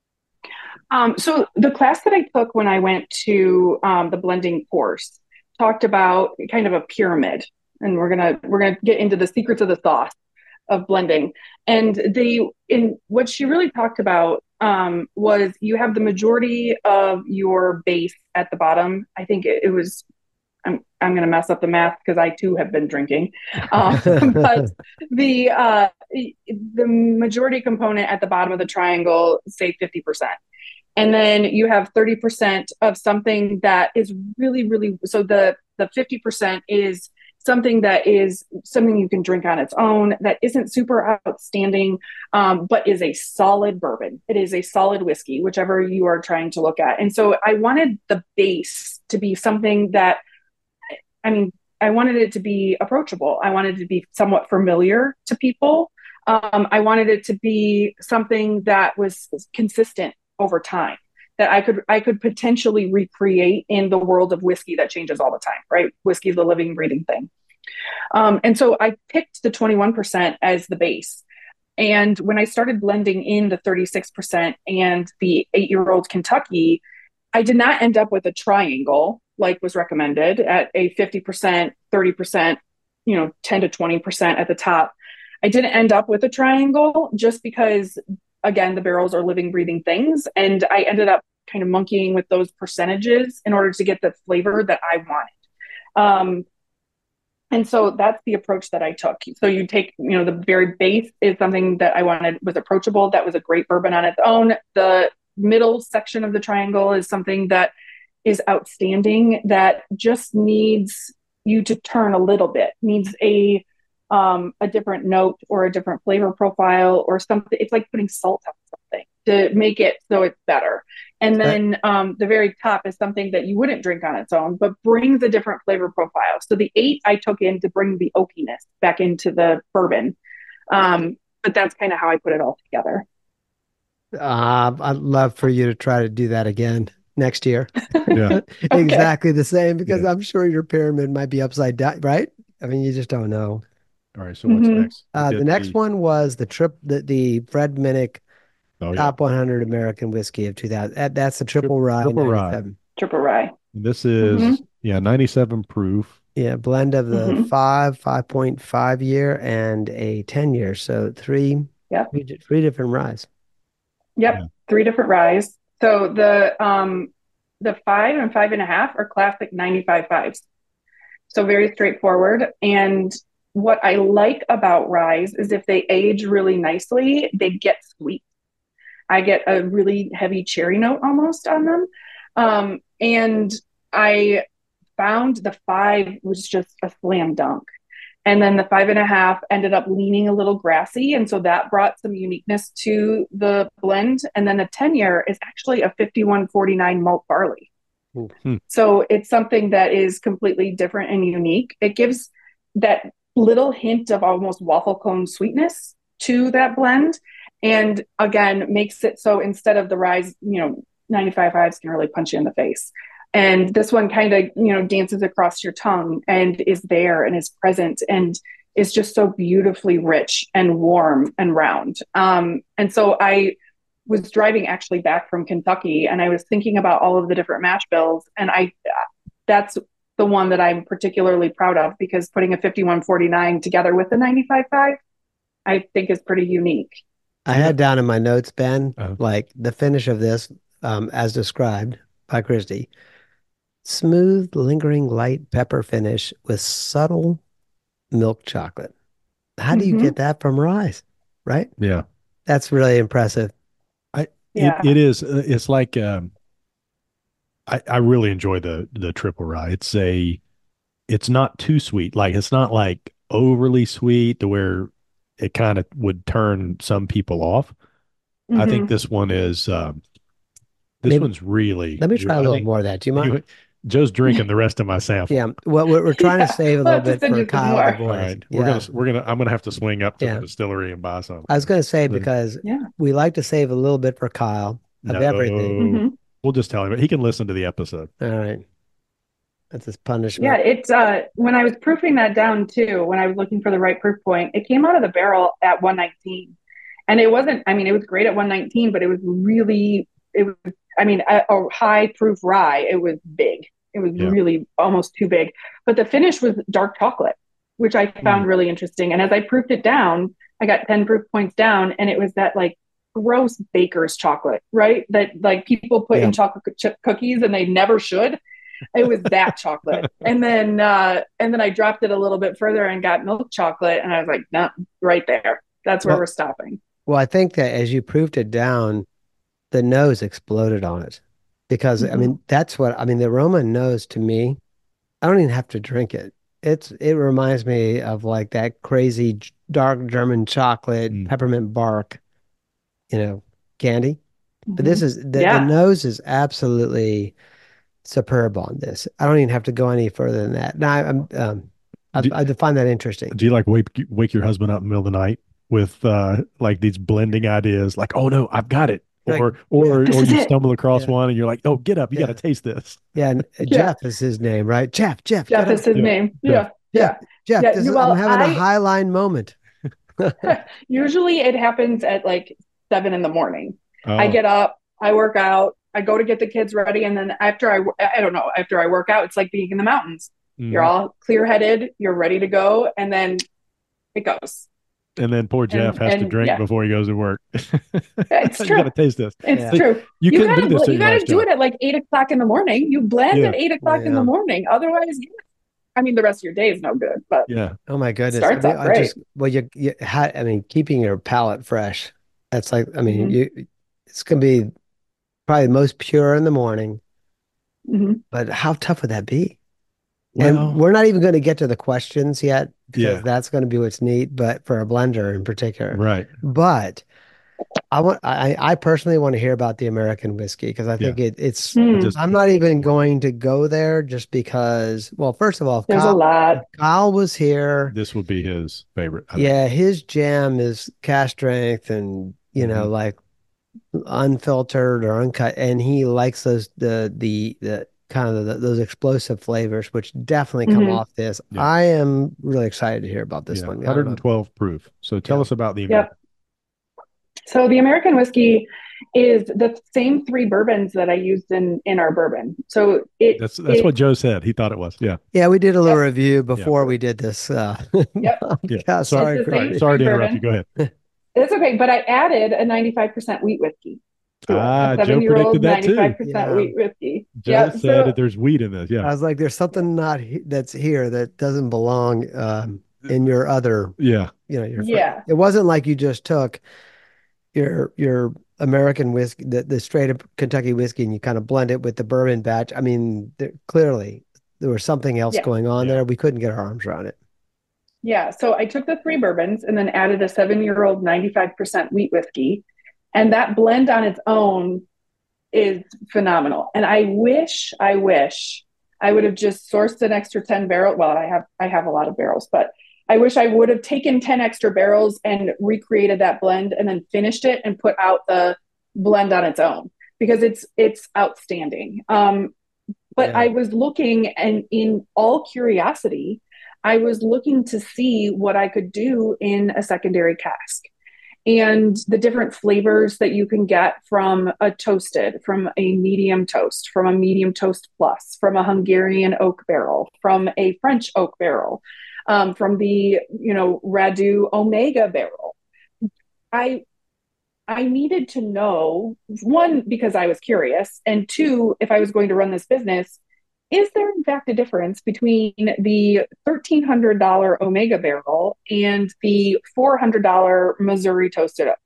Um, so the class that I took when I went to um, the blending course talked about kind of a pyramid, and we're gonna we're gonna get into the secrets of the sauce of blending. And they in what she really talked about um, was you have the majority of your base at the bottom. I think it, it was. I'm I'm gonna mess up the math because I too have been drinking, um, but the uh, the majority component at the bottom of the triangle, say fifty percent. And then you have thirty percent of something that is really, really, so the, the fifty percent is something that is something you can drink on its own, that isn't super outstanding, um, but is a solid bourbon. It is a solid whiskey, whichever you are trying to look at. And so I wanted the base to be something that, I mean, I wanted it to be approachable. I wanted it to be somewhat familiar to people. Um, I wanted it to be something that was consistent over time, that I could I could potentially recreate in the world of whiskey that changes all the time, right? Whiskey is a living, breathing thing. Um, and so I picked the twenty-one percent as the base. And when I started blending in the thirty-six percent and the eight-year-old Kentucky, I did not end up with a triangle like was recommended at a fifty percent, thirty percent, you know, ten to twenty percent at the top. I didn't end up with a triangle just because, again, the barrels are living, breathing things. And I ended up kind of monkeying with those percentages in order to get the flavor that I wanted. Um, and so that's the approach that I took. So you take, you know, the very base is something that I wanted was approachable. That was a great bourbon on its own. The middle section of the triangle is something that is outstanding, that just needs you to turn a little bit, needs a um, a different note or a different flavor profile or something. It's like putting salt on something to make it so it's better. And then um, the very top is something that you wouldn't drink on its own, but brings a different flavor profile. So the eight I took in to bring the oakiness back into the bourbon. Um, but that's kind of how I put it all together. Uh, I'd love for you to try to do that again next year. Yeah. Okay. Exactly the same, because Yeah. I'm sure your pyramid might be upside down, right? I mean, you just don't know. All right. So what's Mhm. next? We Uh, did the next one was the trip, the, the Fred Minnick Oh, yeah. Top one hundred American Whiskey of two thousand. That, that's the triple Tri- rye triple rye. ninety-seven. Triple rye. This is, Mhm. yeah, ninety-seven proof. Yeah, blend of the Mhm. five, five point five year and a ten year. So three, Yep. three, di- three different ryes. Yep. Yeah. Three different ryes. So the um the five and five and a half are classic ninety-five fives. So very straightforward. And what I like about ryes is if they age really nicely, they get sweet. I get a really heavy cherry note almost on them. Um, and I found the five was just a slam dunk. And then the five and a half ended up leaning a little grassy. And so that brought some uniqueness to the blend. And then the ten year is actually a fifty-one forty-nine malt barley. Hmm. So it's something that is completely different and unique. It gives that little hint of almost waffle cone sweetness to that blend. And again, makes it so instead of the rye, you know, ninety-five fives can really punch you in the face. And this one kind of, you know, dances across your tongue and is there and is present and is just so beautifully rich and warm and round. Um, and so I was driving actually back from Kentucky and I was thinking about all of the different mash bills. And I, that's the one that I'm particularly proud of because putting a fifty-one forty-nine together with the ninety-five five, I think is pretty unique. I had down in my notes, Ben, Uh-huh. like the finish of this, um, as described by Christy, smooth, lingering, light pepper finish with subtle milk chocolate. How do you Mhm. get that from rye? Right? Yeah. That's really impressive. I Yeah. it, it is uh, it's like um I, I really enjoy the the triple rye. It's a it's not too sweet. Like it's not like overly sweet to where it kind of would turn some people off. I think Mhm. this one is um this Maybe- one's really Let me try I a little think more of that. Do you mind? you- Joe's drinking the rest of my sample. Yeah. Well, we're, we're trying Yeah, to save a we'll little have to bit send for you some Kyle the more. All boys. right. We're Yeah. gonna we're gonna I'm gonna have to swing up to Yeah. the distillery and buy some. I was going to say, But- because Yeah. we like to save a little bit for Kyle of No, everything. Mhm. we'll just tell him. He can listen to the episode. All right. That's his Yeah, punishment. it's uh when I was proofing that down too, when I was looking for the right proof point, it came out of the barrel at one nineteen. And it wasn't, I mean, it was great at one nineteen, but it was really, it was, I mean, a, a high proof rye, it was big. It was Yeah. really almost too big. But the finish was dark chocolate, which I found Mm. really interesting. And as I proofed it down, I got ten proof points down, and it was that like gross baker's chocolate, right? That like people put Yeah. in chocolate chip cookies and they never should. It was that chocolate. And then uh and then I dropped it a little bit further and got milk chocolate, and I was like, no, right there. That's where Well- we're stopping. Well, I think that as you proved it down, the nose exploded on it. Because, I Mhm. mean, that's what, I mean, the aroma nose to me, I don't even have to drink it. It's, it reminds me of like that crazy j- dark German chocolate, Mm. peppermint bark, you know, candy. But this is, the, Yeah. the nose is absolutely superb on this. I don't even have to go any further than that. Now, I'm, um, I, Do- I find that interesting. Do you like wake wake your husband up in the middle of the night with uh like these blending ideas? Like, oh no, I've got it. Like, Or or This or is you it. stumble across Yeah. one and you're like, oh, get up, you Yeah. got to taste this. Yeah, and uh, Yeah. Jeff is his name, right? Jeff, Jeff, Jeff get is up. his Yeah. name. Yeah. Yeah. Yeah. Jeff, Yeah, this is, well, I'm having a I- high line moment. Usually it happens at like seven in the morning. I Oh, get up, I work out, I go to get the kids ready, and then after I, I don't know, after I work out, it's like being in the mountains. mhm. You're all clear headed, you're ready to go, and then it goes. And then poor Jeff and- has to and, drink yeah. before he goes to work. It's You true. got to taste this. It's Yeah. true. You, You couldn't gotta, do this at you your gotta last do job. it at like eight o'clock in the morning. You blend Yeah. at eight o'clock in the Yeah. morning. Otherwise, yeah. I mean, the rest of your day is no good. But Yeah. Oh my goodness. Starts I mean, out I just, well, you, you had, I mean, keeping your palate fresh. That's like, I mean, Mhm. you, it's going to be probably the most pure in the morning, mhm. but how tough would that be? Well, And we're not even going to get to the questions yet, because Yeah. that's going to be what's neat, but for a blender in particular. right. But I want, I, I personally want to hear about the American whiskey, because I think it, it's, Hmm. Just I'm not even going to go there just because, well, first of all, There's a Kyle, lot. Kyle was here. this would be his favorite. I think. Yeah, his jam is cast strength and, you know, Mhm. like unfiltered or uncut, and he likes those the the the kind of the, those explosive flavors, which definitely come Mhm. off this. Yeah. I am really excited to hear about this Yeah. one. I don't know. one twelve proof. So tell Yeah. us about the Yep. American. So the American whiskey is the same three bourbons that I used in in our bourbon. So it That's that's it- what Joe said. He thought it was. Yeah. Yeah, we did a little Yep. review before we did this. Uh, Yep. Yeah. yeah, sorry, It's the same Christy. Sorry to three interrupt you. bourbon. Go ahead. It's okay, but I added a ninety-five percent wheat whiskey. to it. Ah, A Joe seven-year-old predicted that too. ninety-five percent Yeah. wheat whiskey. Joe Yeah, said so- that there's wheat in this. I Yeah. was like, there's something not he- that's here that doesn't belong um, in your other, Yeah. you know, your. fr- Yeah. It wasn't like you just took your your American whiskey, the, the straight up Kentucky whiskey, and you kind of blend it with the bourbon batch. I mean, there, clearly there was something else Yeah. going on Yeah. there. We couldn't get our arms around it. Yeah, so I took the three bourbons and then added a seven-year-old ninety-five percent wheat whiskey. And that blend on its own is phenomenal. And I wish, I wish I would have just sourced an extra ten barrel. Well, I have, I have a lot of barrels, but I wish I would have taken ten extra barrels and recreated that blend and then finished it and put out the blend on its own, because it's, it's outstanding. Um, but Yeah. I was looking, and in all curiosity, I was looking to see what I could do in a secondary cask, and the different flavors that you can get from a toasted, from a medium toast, from a medium toast plus, from a Hungarian oak barrel, from a French oak barrel, um, from the, you know, Radu Omega barrel. I I needed to know, one, because I was curious, and two, if I was going to run this business, is there in fact a difference between the thirteen hundred dollars Omega barrel and the four hundred dollars Missouri toasted oak?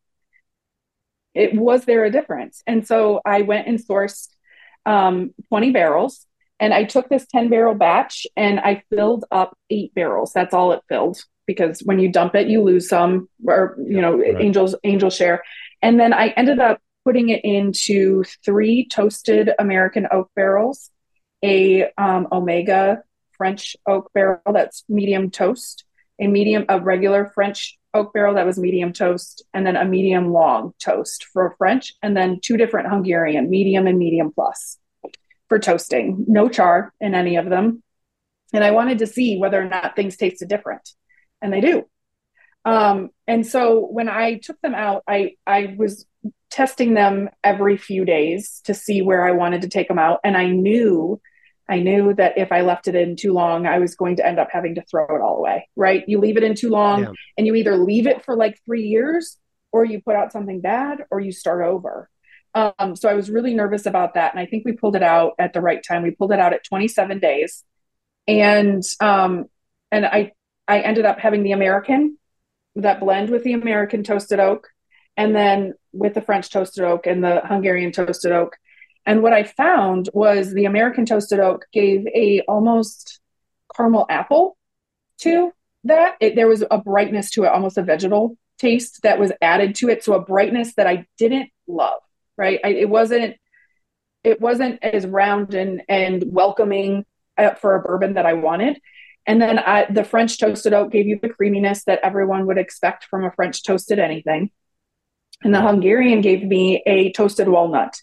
It was there a difference? And so I went and sourced um, twenty barrels, and I took this ten barrel batch and I filled up eight barrels. That's all it filled, because when you dump it, you lose some, or, you know, right. angels, angel share. And then I ended up putting it into three toasted American oak barrels, a um, Omega French oak barrel that's medium toast, a medium, a regular French oak barrel that was medium toast, and then a medium long toast for French, and then two different Hungarian, medium and medium plus, for toasting. No char in any of them. And I wanted to see whether or not things tasted different, and they do. Um, and so when I took them out, I, I was testing them every few days to see where I wanted to take them out. And I knew, I knew that if I left it in too long, I was going to end up having to throw it all away, right? You leave it in too long, yeah. and you either leave it for like three years or you put out something bad or you start over. Um, so I was really nervous about that. And I think we pulled it out at the right time. We pulled it out at twenty-seven days. And, um, and I, I ended up having the American, that blend with the American toasted oak, and then with the French toasted oak and the Hungarian toasted oak. And what I found was the American toasted oak gave a almost caramel apple to that. It, there was a brightness to it, almost a vegetal taste that was added to it. So a brightness that I didn't love, right? I, it wasn't, it wasn't as round and, and welcoming uh, for a bourbon that I wanted. And then I, the French toasted oak gave you the creaminess that everyone would expect from a French toasted anything. And the Hungarian gave me a toasted walnut.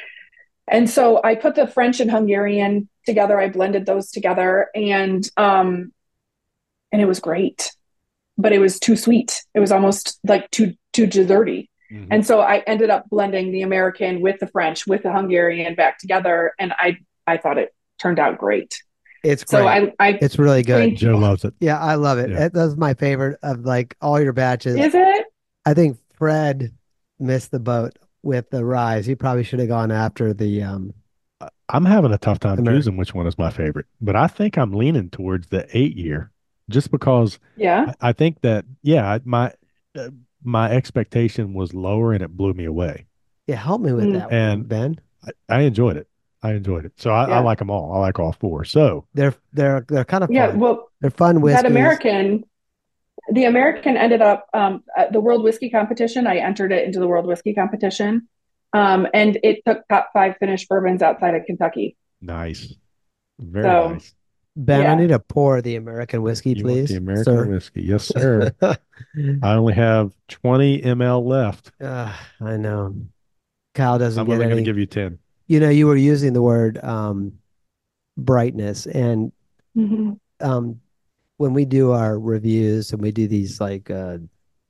And so I put the French and Hungarian together. I blended those together, and um, and it was great, but it was too sweet. It was almost like too too desserty. Mm-hmm. And so I ended up blending the American with the French with the Hungarian back together, and I I thought it turned out great. It's great. So I, I, it's really good. Joe loves it. Yeah, I love it. Yeah. That's my favorite of like all your batches. Is it? I think Fred missed the boat with the Rise. He probably should have gone after the. Um, I'm having a tough time choosing which one is my favorite, but I think I'm leaning towards the eight year, just because. Yeah. I, I think that yeah my uh, my expectation was lower and it blew me away. Yeah, help me with mm. that and one, Ben. I, I enjoyed it. I enjoyed it. So I, yeah. I like them all. I like all four. So they're they're they're kind of fun. Yeah, well, they're fun whiskeys. That American, the American ended up um, at the World Whiskey Competition. I entered it into the World Whiskey Competition, um, and it took top five finished bourbons outside of Kentucky. Nice, very so, nice. Ben, yeah. I need to pour the American whiskey, you please. Want the American sir? whiskey, yes, sir. I only have twenty milliliters left. Uh, I know. Kyle doesn't I'm get only any. going to give you ten. You know, you were using the word um, brightness, and mm-hmm. um, when we do our reviews and we do these like, uh,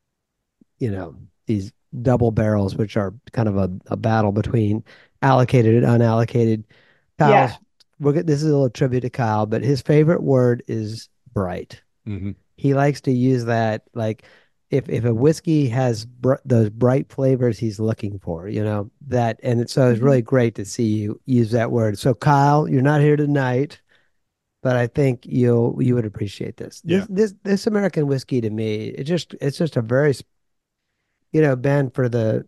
you know, these double barrels, which are kind of a, a battle between allocated and unallocated. Kyle's, yeah. we're, this is a little tribute to Kyle, but his favorite word is bright. Mm-hmm. He likes to use that like, If if a whiskey has br- those bright flavors he's looking for, you know, that, and it, so it's really great to see you use that word. So Kyle, you're not here tonight, but I think you'll you would appreciate this. Yeah. This this this American whiskey to me, it just it's just a very, you know, Ben, for the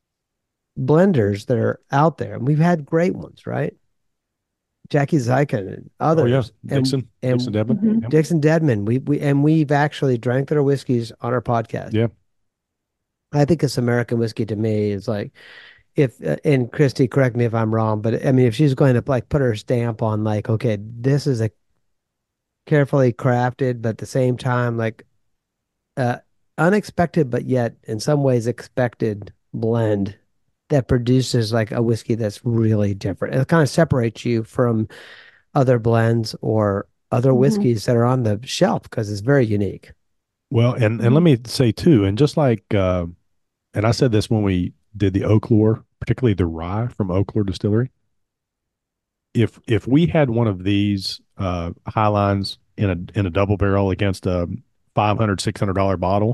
blenders that are out there, and we've had great ones, right? Jackie Zykan and others. Oh, yeah. Dixon. And, Dixon Dedman. Mm-hmm. Yep. Dixon Dedman. We, we, and we've actually drank their whiskeys on our podcast. Yeah. I think this American whiskey to me is like, if uh, and Christy, correct me if I'm wrong, but I mean, if she's going to like put her stamp on like, okay, this is a carefully crafted, but at the same time, like uh, unexpected, but yet in some ways expected blend that produces like a whiskey that's really different. It kind of separates you from other blends or other Mhm. whiskeys that are on the shelf because it's very unique. Well, and and let me say too, and just like, uh, and I said this when we did the Oak Lore, particularly the rye from Oak Lore Distillery. If if we had one of these uh, high lines in a in a double barrel against a five hundred six hundred dollar bottle,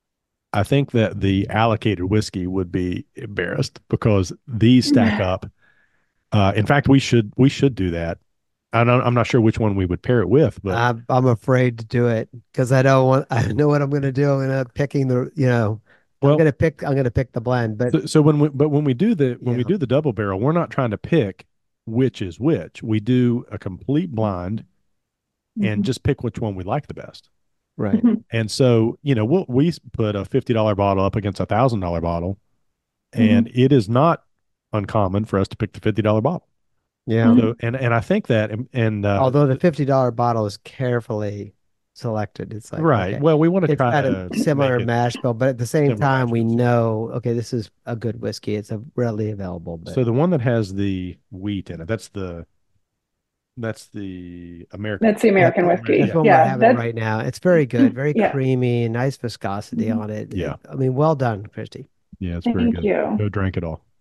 I think that the allocated whiskey would be embarrassed because these stack up. Uh, in fact, we should we should do that. I don't, I'm not sure which one we would pair it with, but I'm I'm afraid to do it because I don't want. I know what I'm going to do. I'm going to picking the. You know, well, I'm going to pick. I'm going to pick the blend. But so, so when we but when we do the when we Yeah. do the double barrel, we're not trying to pick which is which. We do a complete blind and Mhm. just pick which one we like the best. right. Mhm. And so, you know, we'll, we put a fifty dollar bottle up against a thousand dollar bottle, and it is not uncommon for us to pick the fifty dollar bottle. Yeah. Mhm. So, and and I think that, and, and uh, Although the fifty dollar bottle is carefully selected, it's like right. okay, Well, we want to it's try got to a similar make it mash bill, but at the same similar time, mash we bills. know okay, this is a good whiskey. It's a readily available. But So the one that has the wheat in it, that's the that's the American. That's the American that's, whiskey. that's what we're Yeah, having that's right now. It's very good, very yeah. creamy, nice viscosity Mhm. on it. Yeah. I mean, well done, Christy. Yeah, it's very Thank good. you. Go drink it all.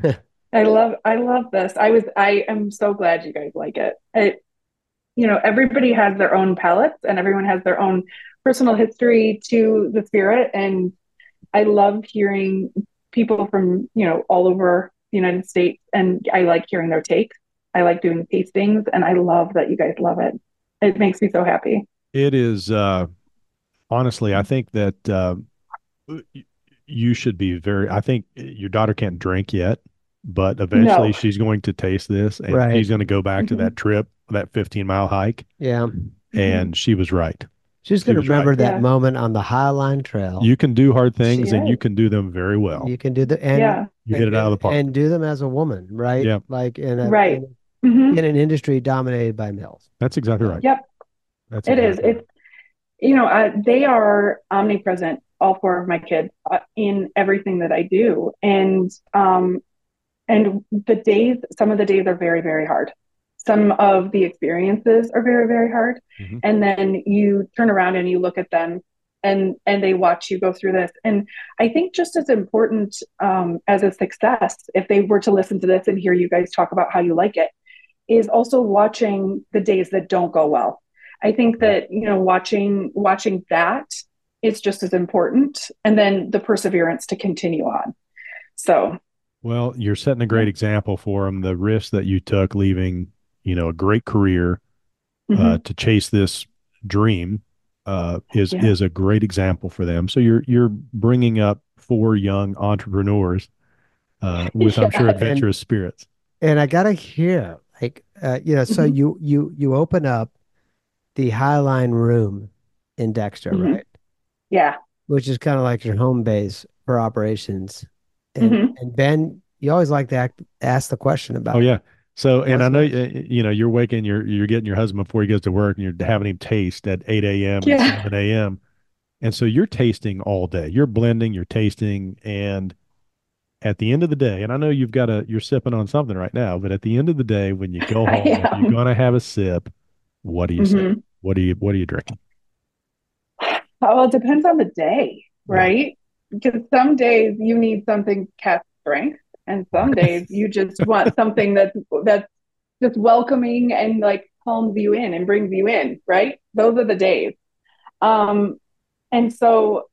I love I love this. I was I am so glad you guys like it. It you know, everybody has their own palates and everyone has their own personal history to the spirit. And I love hearing people from, you know, all over the United States. And I like hearing their takes. I like doing tastings and I love that you guys love it. It makes me so happy. It is uh honestly, I think that uh, y- you should be very, I think your daughter can't drink yet, but eventually No. she's going to taste this and Right. she's going to go back to Mhm. that trip, that fifteen mile hike. Yeah. And she was right. She's She going to was right. remember that Yeah. moment on the Highline Trail. You can do hard things She and you is. can do them very well. You can do the and Yeah. You hit it out of the park. and do them as a woman, right? Yeah. Like in a Right. in, Mhm. in an industry dominated by males. That's exactly right. Yep. That's It is. exactly right. It's, you know, uh, they are omnipresent, all four of my kids, uh, in everything that I do. And, um, and the days, some of the days are very, very hard. Some of the experiences are very, very hard. Mhm. And then you turn around and you look at them and, and they watch you go through this. And I think just as important, um, as a success, if they were to listen to this and hear you guys talk about how you like it, is also watching the days that don't go well. I think that, you know, watching watching that is just as important, and then the perseverance to continue on. So, Well, you're setting a great example for them. The risks that you took leaving, you know, a great career uh, mhm. to chase this dream uh, is Yeah. is a great example for them. So you're you're bringing up four young entrepreneurs uh, with, I'm sure, Yes. adventurous spirits. And I gotta hear, like, uh, you know, so Mhm. you you you open up the Highline room in Dexter, Mhm. right? Yeah. Which is kind of like your home base for operations. And Mhm. and Ben, you always like to act, ask the question about Oh yeah. So, and What's I know, next? uh, you know, you're waking, you're you're getting your husband before he goes to work, and you're having him taste at eight a m and Yeah. seven a m. And so you're tasting all day. You're blending, you're tasting, and at the end of the day, and I know you've got a, you're sipping on something right now, but at the end of the day, when you go I home, if you're am. gonna have a sip, what do you say? Mhm. What do you what are you drinking? Well, it depends on the day, Yeah. right? Because some days you need something cast strength, and some days you just want something that's that's just welcoming and like calms you in and brings you in, right? Those are the days. Um, and so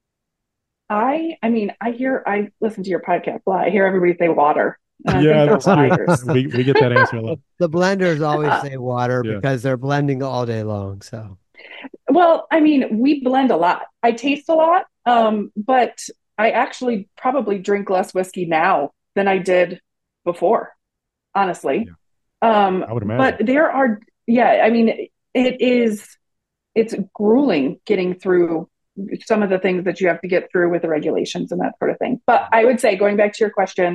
I, I mean, I hear, I listen to your podcast a lot. I hear everybody say water, and I Yeah, think that's they're true. liars. We we get that answer a lot. The blenders always Uh, say water Yeah. because they're blending all day long. So well, I mean, we blend a lot. I taste a lot, um, but I actually probably drink less whiskey now than I did before, honestly. Um, I would imagine. but there are, yeah, I mean, it is, it's grueling getting through some of the things that you have to get through with the regulations and that sort of thing. But I would say, going back to your question,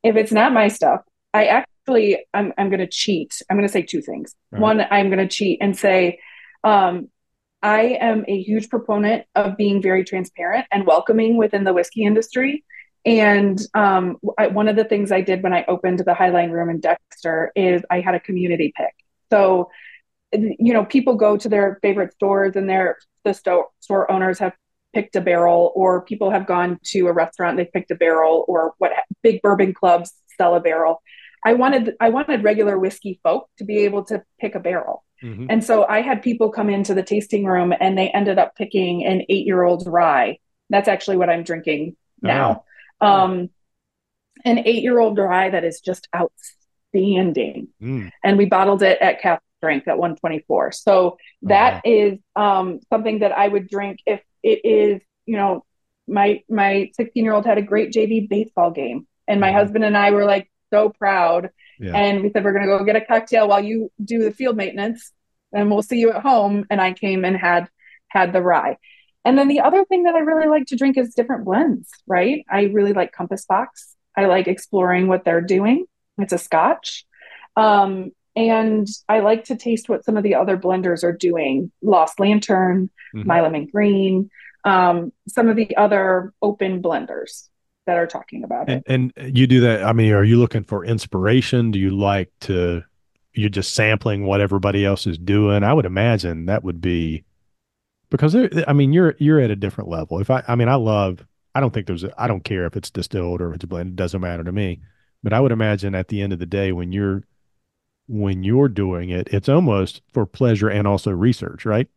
if it's not my stuff, I actually I'm I'm going to cheat. I'm going to say two things. All right. One, I'm going to cheat and say, um, I am a huge proponent of being very transparent and welcoming within the whiskey industry. And um, I, one of the things I did when I opened the Highline Room in Dexter is I had a community pick. So, you know, people go to their favorite stores and their the store store owners have picked a barrel, or people have gone to a restaurant, they picked a barrel, or what big bourbon clubs sell a barrel. I wanted I wanted regular whiskey folk to be able to pick a barrel. Mm-hmm. And so I had people come into the tasting room and they ended up picking an eight-year-old rye. That's actually what I'm drinking now. Oh. Um, an eight-year-old rye that is just outstanding. Mm. And we bottled it at Cask Strength at one twenty-four. So that oh, wow. is um, something that I would drink if it is, you know, my my sixteen-year-old had a great J V baseball game. And my mm. husband and I were like so proud. Yeah. And we said, we're going to go get a cocktail while you do the field maintenance and we'll see you at home. And I came and had, had the rye. And then the other thing that I really like to drink is different blends, right? I really like Compass Box. I like exploring what they're doing. It's a Scotch. Um, and I like to taste what some of the other blenders are doing. Lost Lantern, mm-hmm. Milam and Green, um, some of the other open blenders that are talking about it. And, and you do that. I mean, are you looking for inspiration? Do you like to, you're just sampling what everybody else is doing? I would imagine that would be, because there, I mean, you're, you're at a different level. If I, I mean, I love, I don't think there's, a, I don't care if it's distilled or if it's blended, it doesn't matter to me. But I would imagine at the end of the day, when you're, when you're doing it, it's almost for pleasure and also research, right?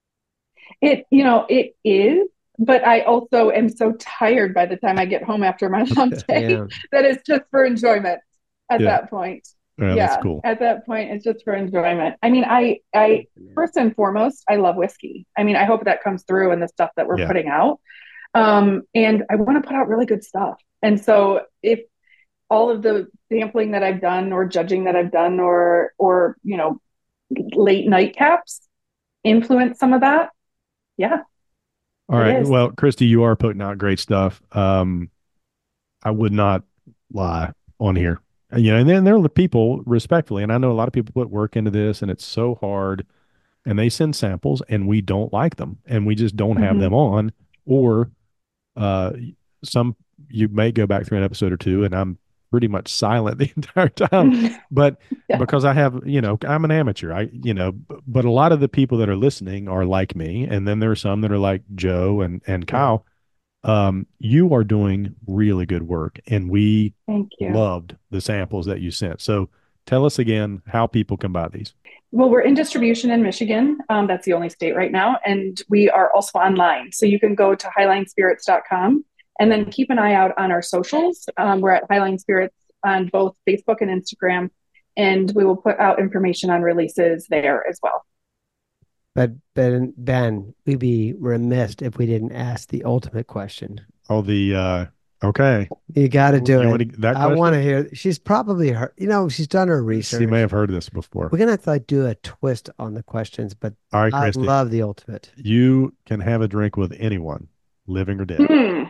It, you know, it is. But I also am so tired by the time I get home after my long day yeah. that it's just for enjoyment at yeah. that point. Yeah, yeah, that's cool. At that point, it's just for enjoyment. I mean, I, I first and foremost, I love whiskey. I mean, I hope that comes through in the stuff that we're yeah. putting out. Um, and I want to put out really good stuff. And so if all of the sampling that I've done or judging that I've done or, or, you know, late night caps influence some of that, yeah. All right. Well, Christy, you are putting out great stuff. Um, I would not lie on here. You know, and then there are the people, respectfully, and I know a lot of people put work into this, and it's so hard, and they send samples, and we don't like them, and we just don't have mm-hmm. them on, or uh, some, you may go back through an episode or two, and I'm pretty much silent the entire time, but yeah. because I have, you know, I'm an amateur, I, you know, but a lot of the people that are listening are like me. And then there are some that are like Joe and, and Kyle. Um, you are doing really good work, and we loved the samples that you sent. So tell us again how people can buy these. Well, we're in distribution in Michigan. Um, that's the only state right now. And we are also online. So you can go to highline spirits dot com. And then keep an eye out on our socials. Um, we're at Highline Spirits on both Facebook and Instagram, and we will put out information on releases there as well. But Ben, Ben, we'd be remiss if we didn't ask the ultimate question. Oh, the uh, okay. You got to do you it. Want to, that I want to hear. She's probably heard. You know, she's done her research. She may have heard this before. We're gonna have to like do a twist on the questions, but all right, I Christy, love the ultimate. You can have a drink with anyone, living or dead. Mm.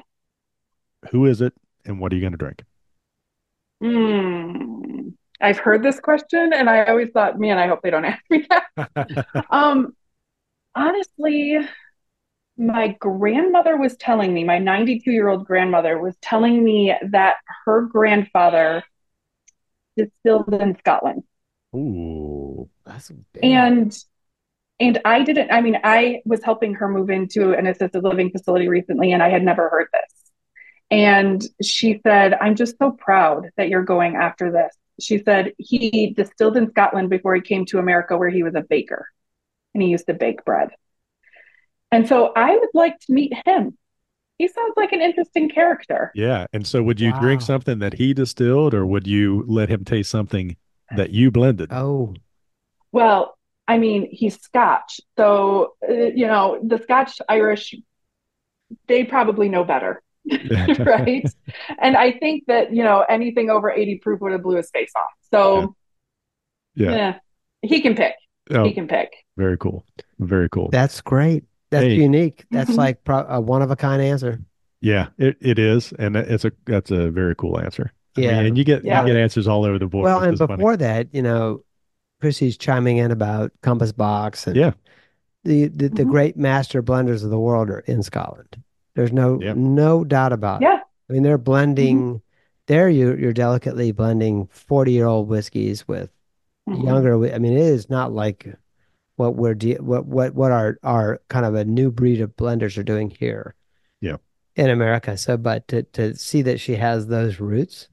Who is it, and what are you going to drink? Mm, I've heard this question, and I always thought, man, I hope they don't ask me that. um, honestly, my grandmother was telling me, my ninety-two-year-old grandmother was telling me that her grandfather distilled in Scotland. Ooh, that's big. And and I didn't. I mean, I was helping her move into an assisted living facility recently, and I had never heard this. And she said, I'm just so proud that you're going after this. She said he distilled in Scotland before he came to America, where he was a baker and he used to bake bread. And so I would like to meet him. He sounds like an interesting character. Yeah. And so would you wow. drink something that he distilled, or would you let him taste something that you blended? Oh, well, I mean, he's Scotch. So, uh, you know, the Scotch Irish, they probably know better. Right. And I think that, you know, anything over eighty proof would have blew his face off. So yeah, yeah. yeah he can pick. Oh, he can pick. Very cool. Very cool. That's great. That's hey. unique. That's Mm-hmm. like pro- a one of a kind answer. Yeah, it, it is. And it's a, that's a very cool answer. I mean, Yeah. and you get Yeah. you get answers all over the board, Well, which and is funny. before that, you know, Chrissy's chiming in about Compass Box and Yeah, the, the the Mhm. great master blenders of the world are in Scotland. There's no Yeah. no doubt about it. Yeah. I mean, they're blending there you you're delicately blending forty-year-old whiskeys with Mhm. younger. whi- I mean, it is not like what we're de what what what our our kind of a new breed of blenders are doing here Yeah. in America. So, but to to see that she has those roots,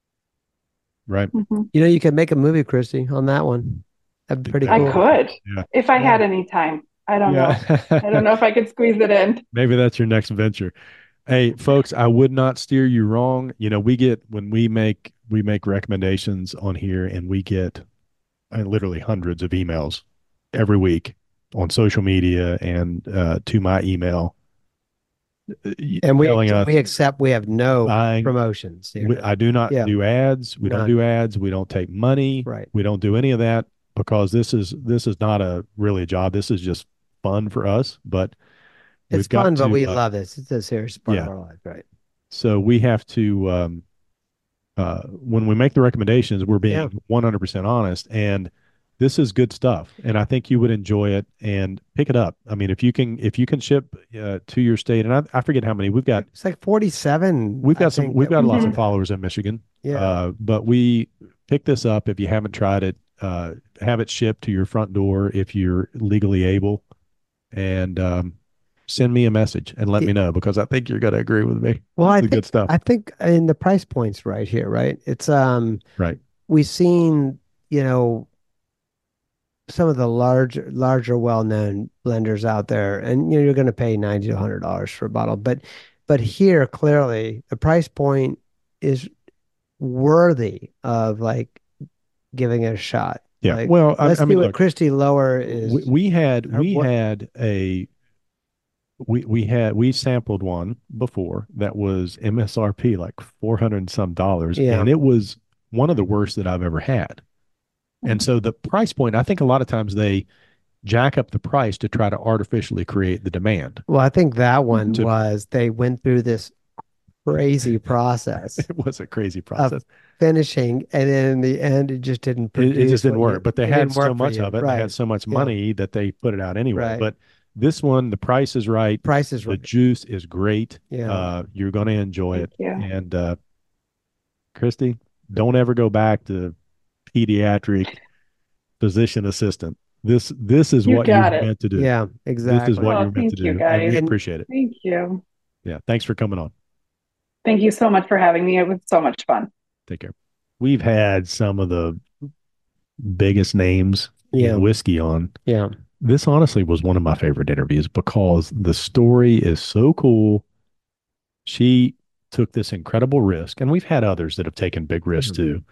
right. Mhm. you know, you could make a movie, Christy, on that one. That'd be pretty I cool. could, Yeah. if I had Yeah. any time. I don't know. Yeah. I don't know if I could squeeze it in. Maybe that's your next venture. Hey, folks, I would not steer you wrong. You know, we get when we make we make recommendations on here, and we get uh, literally hundreds of emails every week on social media and uh, to my email, uh, y- And we telling us we accept we have no buying. promotions here. We, I do not Yeah. do ads. We don't None. do ads. We don't take money. Right. We don't do any of that because this is this is not a really a job. This is just fun for us. But It's we've got fun, but to, we uh, love this. It's a serious part yeah. of our life, right? So we have to, um, uh, when we make the recommendations, we're being Yeah. one hundred percent honest. And this is good stuff. And I think you would enjoy it and pick it up. I mean, if you can, if you can ship uh, to your state, and I, I forget how many we've got, It's like forty-seven. we've I got some, think, we've that got we lots of did. followers in Michigan. Yeah. Uh, but we pick this up if you haven't tried it, uh, have it shipped to your front door if you're legally able. And, um, send me a message and let It- me know because I think you're going to agree with me. Well, This I is think good stuff. I think in the price points right here, right? It's um Right. we've seen, you know, some of the large larger well-known blenders out there, and you know, you're going to pay ninety to one hundred dollars for a bottle, but but here clearly the price point is worthy of like giving it a shot. Yeah. Like, Well, I, let's I see mean, what look, Christy Lower is. we, we had her- we what- had a we we had we sampled one before that was M S R P like four hundred and some dollars, Yeah. and it was one of the worst that I've ever had. And so the price point, I think a lot of times they jack up the price to try to artificially create the demand. Well, I think that one To- was they went through this crazy process It was a crazy process. finishing, and then in the end, it just didn't It, produce. it just didn't what you- work, but they it had didn't work so for much you. of it. Right. They had so much Yeah. money that they put it out anyway. Right. But this one, the price is right. Price is The right. juice is great. Yeah. Uh, you're going to enjoy Thank it. you. And uh, Christy, don't ever go back to pediatric physician assistant. This this is You what got you're it. meant to do. Yeah, exactly. This is what Oh, you're meant to thank you, do. And we guys. appreciate it. Thank you. Yeah. Thanks for coming on. Thank you so much for having me. It was so much fun. Take care. We've had some of the biggest names Yeah. in whiskey on. Yeah. This honestly was one of my favorite interviews because the story is so cool. She took this incredible risk, and we've had others that have taken big risks too.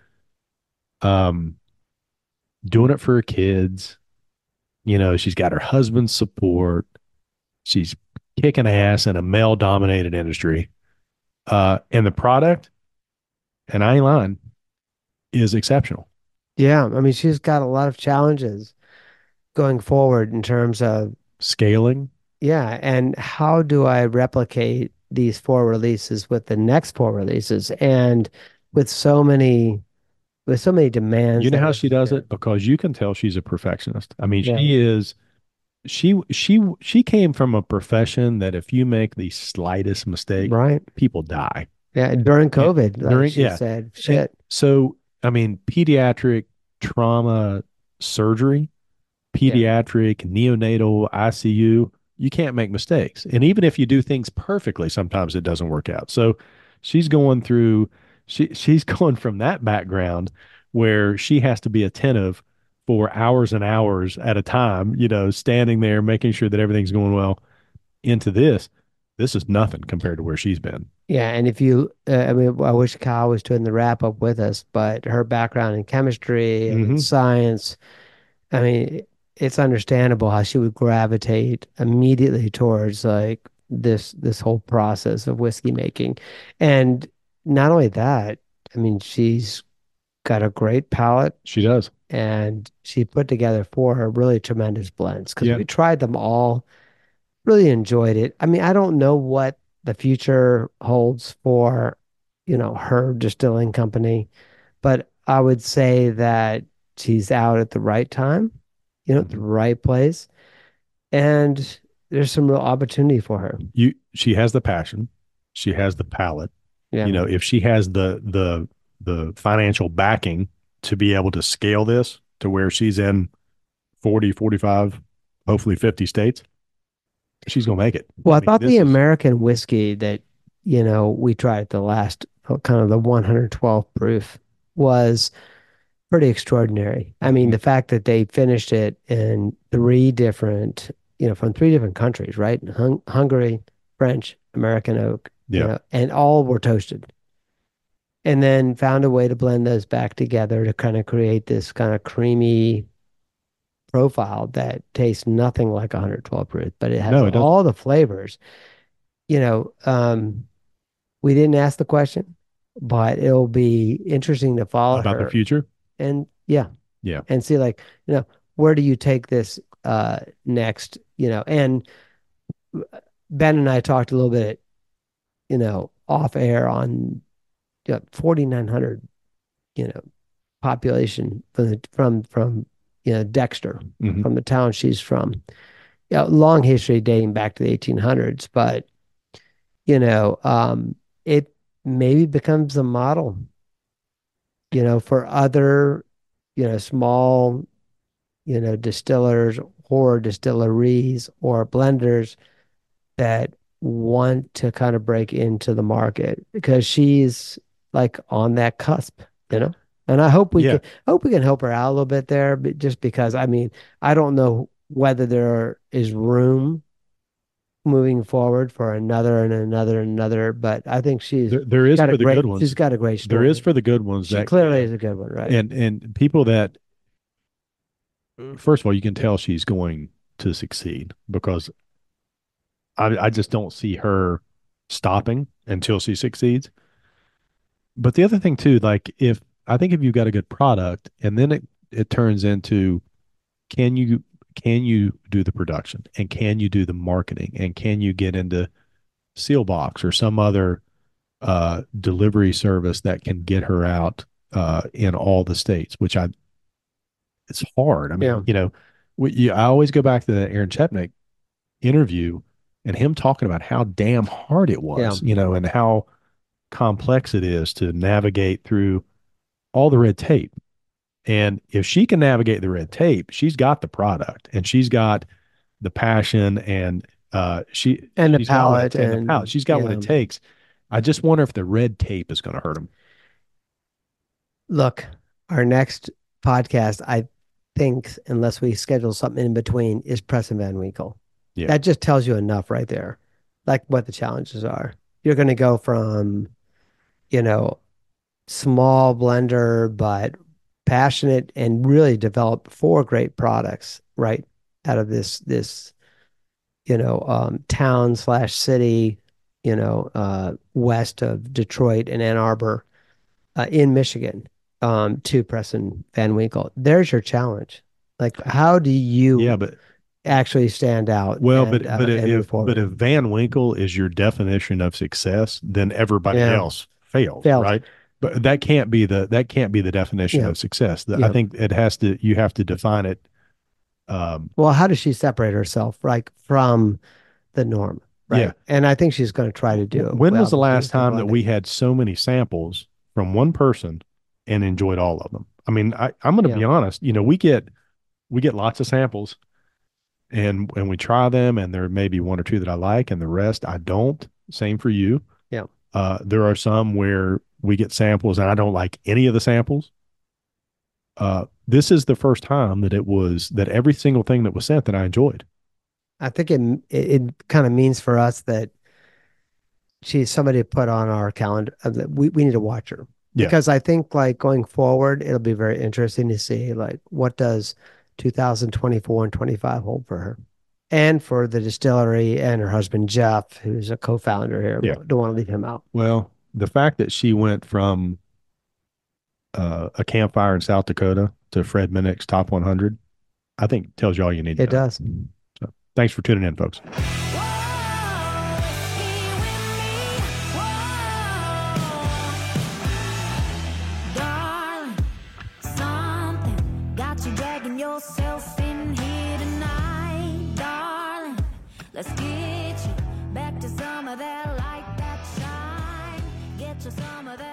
Um, doing it for her kids. You know, she's got her husband's support. She's kicking ass in a male-dominated industry. Uh, and the product, and I ain't lying, is exceptional. Yeah. I mean, she's got a lot of challenges going forward in terms of, Scaling. yeah, and how do I replicate these four releases with the next four releases, and with so many, with so many demands. You know that how are she does there. it? Because you can tell she's a perfectionist. I mean, Yeah. she is she she she came from a profession that if you make the slightest mistake, Right. people die. Yeah. During COVID, like during- she yeah. said, shit. So, I mean, pediatric trauma surgery, pediatric neonatal I C U, you can't make mistakes. And even if you do things perfectly, sometimes it doesn't work out. So she's going through, she she's going from that background where she has to be attentive for hours and hours at a time, you know, standing there, making sure that everything's going well, into this. This is nothing compared to where she's been. Yeah, and if you, uh, I mean, I wish Kyle was doing the wrap up with us, but her background in chemistry and in Mhm. science, I mean, it's understandable how she would gravitate immediately towards like this this whole process of whiskey making. And not only that, I mean, she's got a great palate, She does. and she put together four really tremendous blends because Yeah. we tried them all, really enjoyed it. I mean, I don't know what the future holds for, you know, her distilling company. But I would say that she's out at the right time, you know, at the right place. And there's some real opportunity for her. You, she has the passion. She has the palate. Yeah. You know, if she has the, the, the financial backing to be able to scale this to where she's in forty, forty-five, hopefully fifty states, she's going to make it. Well, I, I mean, thought this the is- American whiskey that, you know, we tried at the last uh, kind of the one hundred twelve proof was pretty extraordinary. I mean, Mhm. the fact that they finished it in three different, you know, from three different countries, right? Hung Hungary, French, American oak, you Yeah. know, and all were toasted. And then found a way to blend those back together to kind of create this kind of creamy profile that tastes nothing like one hundred twelve proof, but it has No, it doesn't. all the flavors. You know, um, we didn't ask the question, but it'll be interesting to follow about her the future. and yeah, Yeah. and see like, you know, where do you take this uh next, you know, and Ben and I talked a little bit, you know, off air on you know, forty-nine hundred, you know, population from the, from from you know Dexter, Mhm. from the town she's from. Yeah, long history dating back to the eighteen hundreds, but you know, um, it maybe becomes a model, you know, for other, you know, small, you know, distillers or distilleries or blenders that want to kind of break into the market because she's like on that cusp, you know. And I hope we Yeah. can hope we can help her out a little bit there, but just because I mean, I don't know whether there is room moving forward for another and another and another, but I think she's There, there is got for a the great good ones. she's got a great story. There is for the good ones she that clearly is a good one, right? and and people that first of all, you can tell she's going to succeed because I I just don't see her stopping until she succeeds. But the other thing too, like if I think if you've got a good product and then it it turns into can you can you do the production and can you do the marketing and can you get into Sealbox or some other uh, delivery service that can get her out uh, in all the states, which I it's hard. I mean, Yeah. you know, we, you, I always go back to the Aaron Chepnick interview and him talking about how damn hard it was, Yeah. you know, and how complex it is to navigate through all the red tape. And if she can navigate the red tape, she's got the product and she's got the passion and uh, she And the she's got what it- palate and the and- palate. She's got what yeah. it takes. I just wonder if the red tape is going to hurt him. Look, our next podcast, I think, unless we schedule something in between, is Preston Van Winkle. Yeah. That just tells you enough right there, like what the challenges are. You're going to go from, you know, small blender, but passionate and really develop four great products, right? Out of this, this, you know, um, town slash city, you know, uh, west of Detroit and Ann Arbor, uh, in Michigan, um, to Preston Van Winkle. There's your challenge. Like, how do you Yeah, but actually stand out? well, and, but uh, but and move if forward? but if Van Winkle is your definition of success, then everybody Yeah. else failed, Failed. right? But that can't be the that can't be the definition Yeah. of success. The- Yeah. I think it has to. You have to define it. Um, Well, how does she separate herself, like, from the norm? Right. Yeah. And I think she's going to try to do it. when well was the between last time that blending. we had so many samples from one person and enjoyed all of them? I mean, I, I'm going to be Yeah. honest. You know, we get we get lots of samples, and and we try them, and there may be one or two that I like, and the rest I don't. Same for you. Yeah. Uh, there are some where we get samples, and I don't like any of the samples. Uh, this is the first time that it was that every single thing that was sent that I enjoyed. I think it it, it kind of means for us that she's somebody to put on our calendar. uh, that We we need to watch her Yeah. because I think like going forward, it'll be very interesting to see like what does two thousand twenty-four and twenty-five hold for her, and for the distillery and her husband Jeff, who's a co-founder here. Yeah. Don't want to leave him out. Well, the fact that she went from uh, a campfire in South Dakota to Fred Minnick's top one hundred, I think tells you all you need to It know. does. So, thanks for tuning in, folks. Whoa, whiskey with me. Whoa. get you back to some of that light that shine. Get you some of that.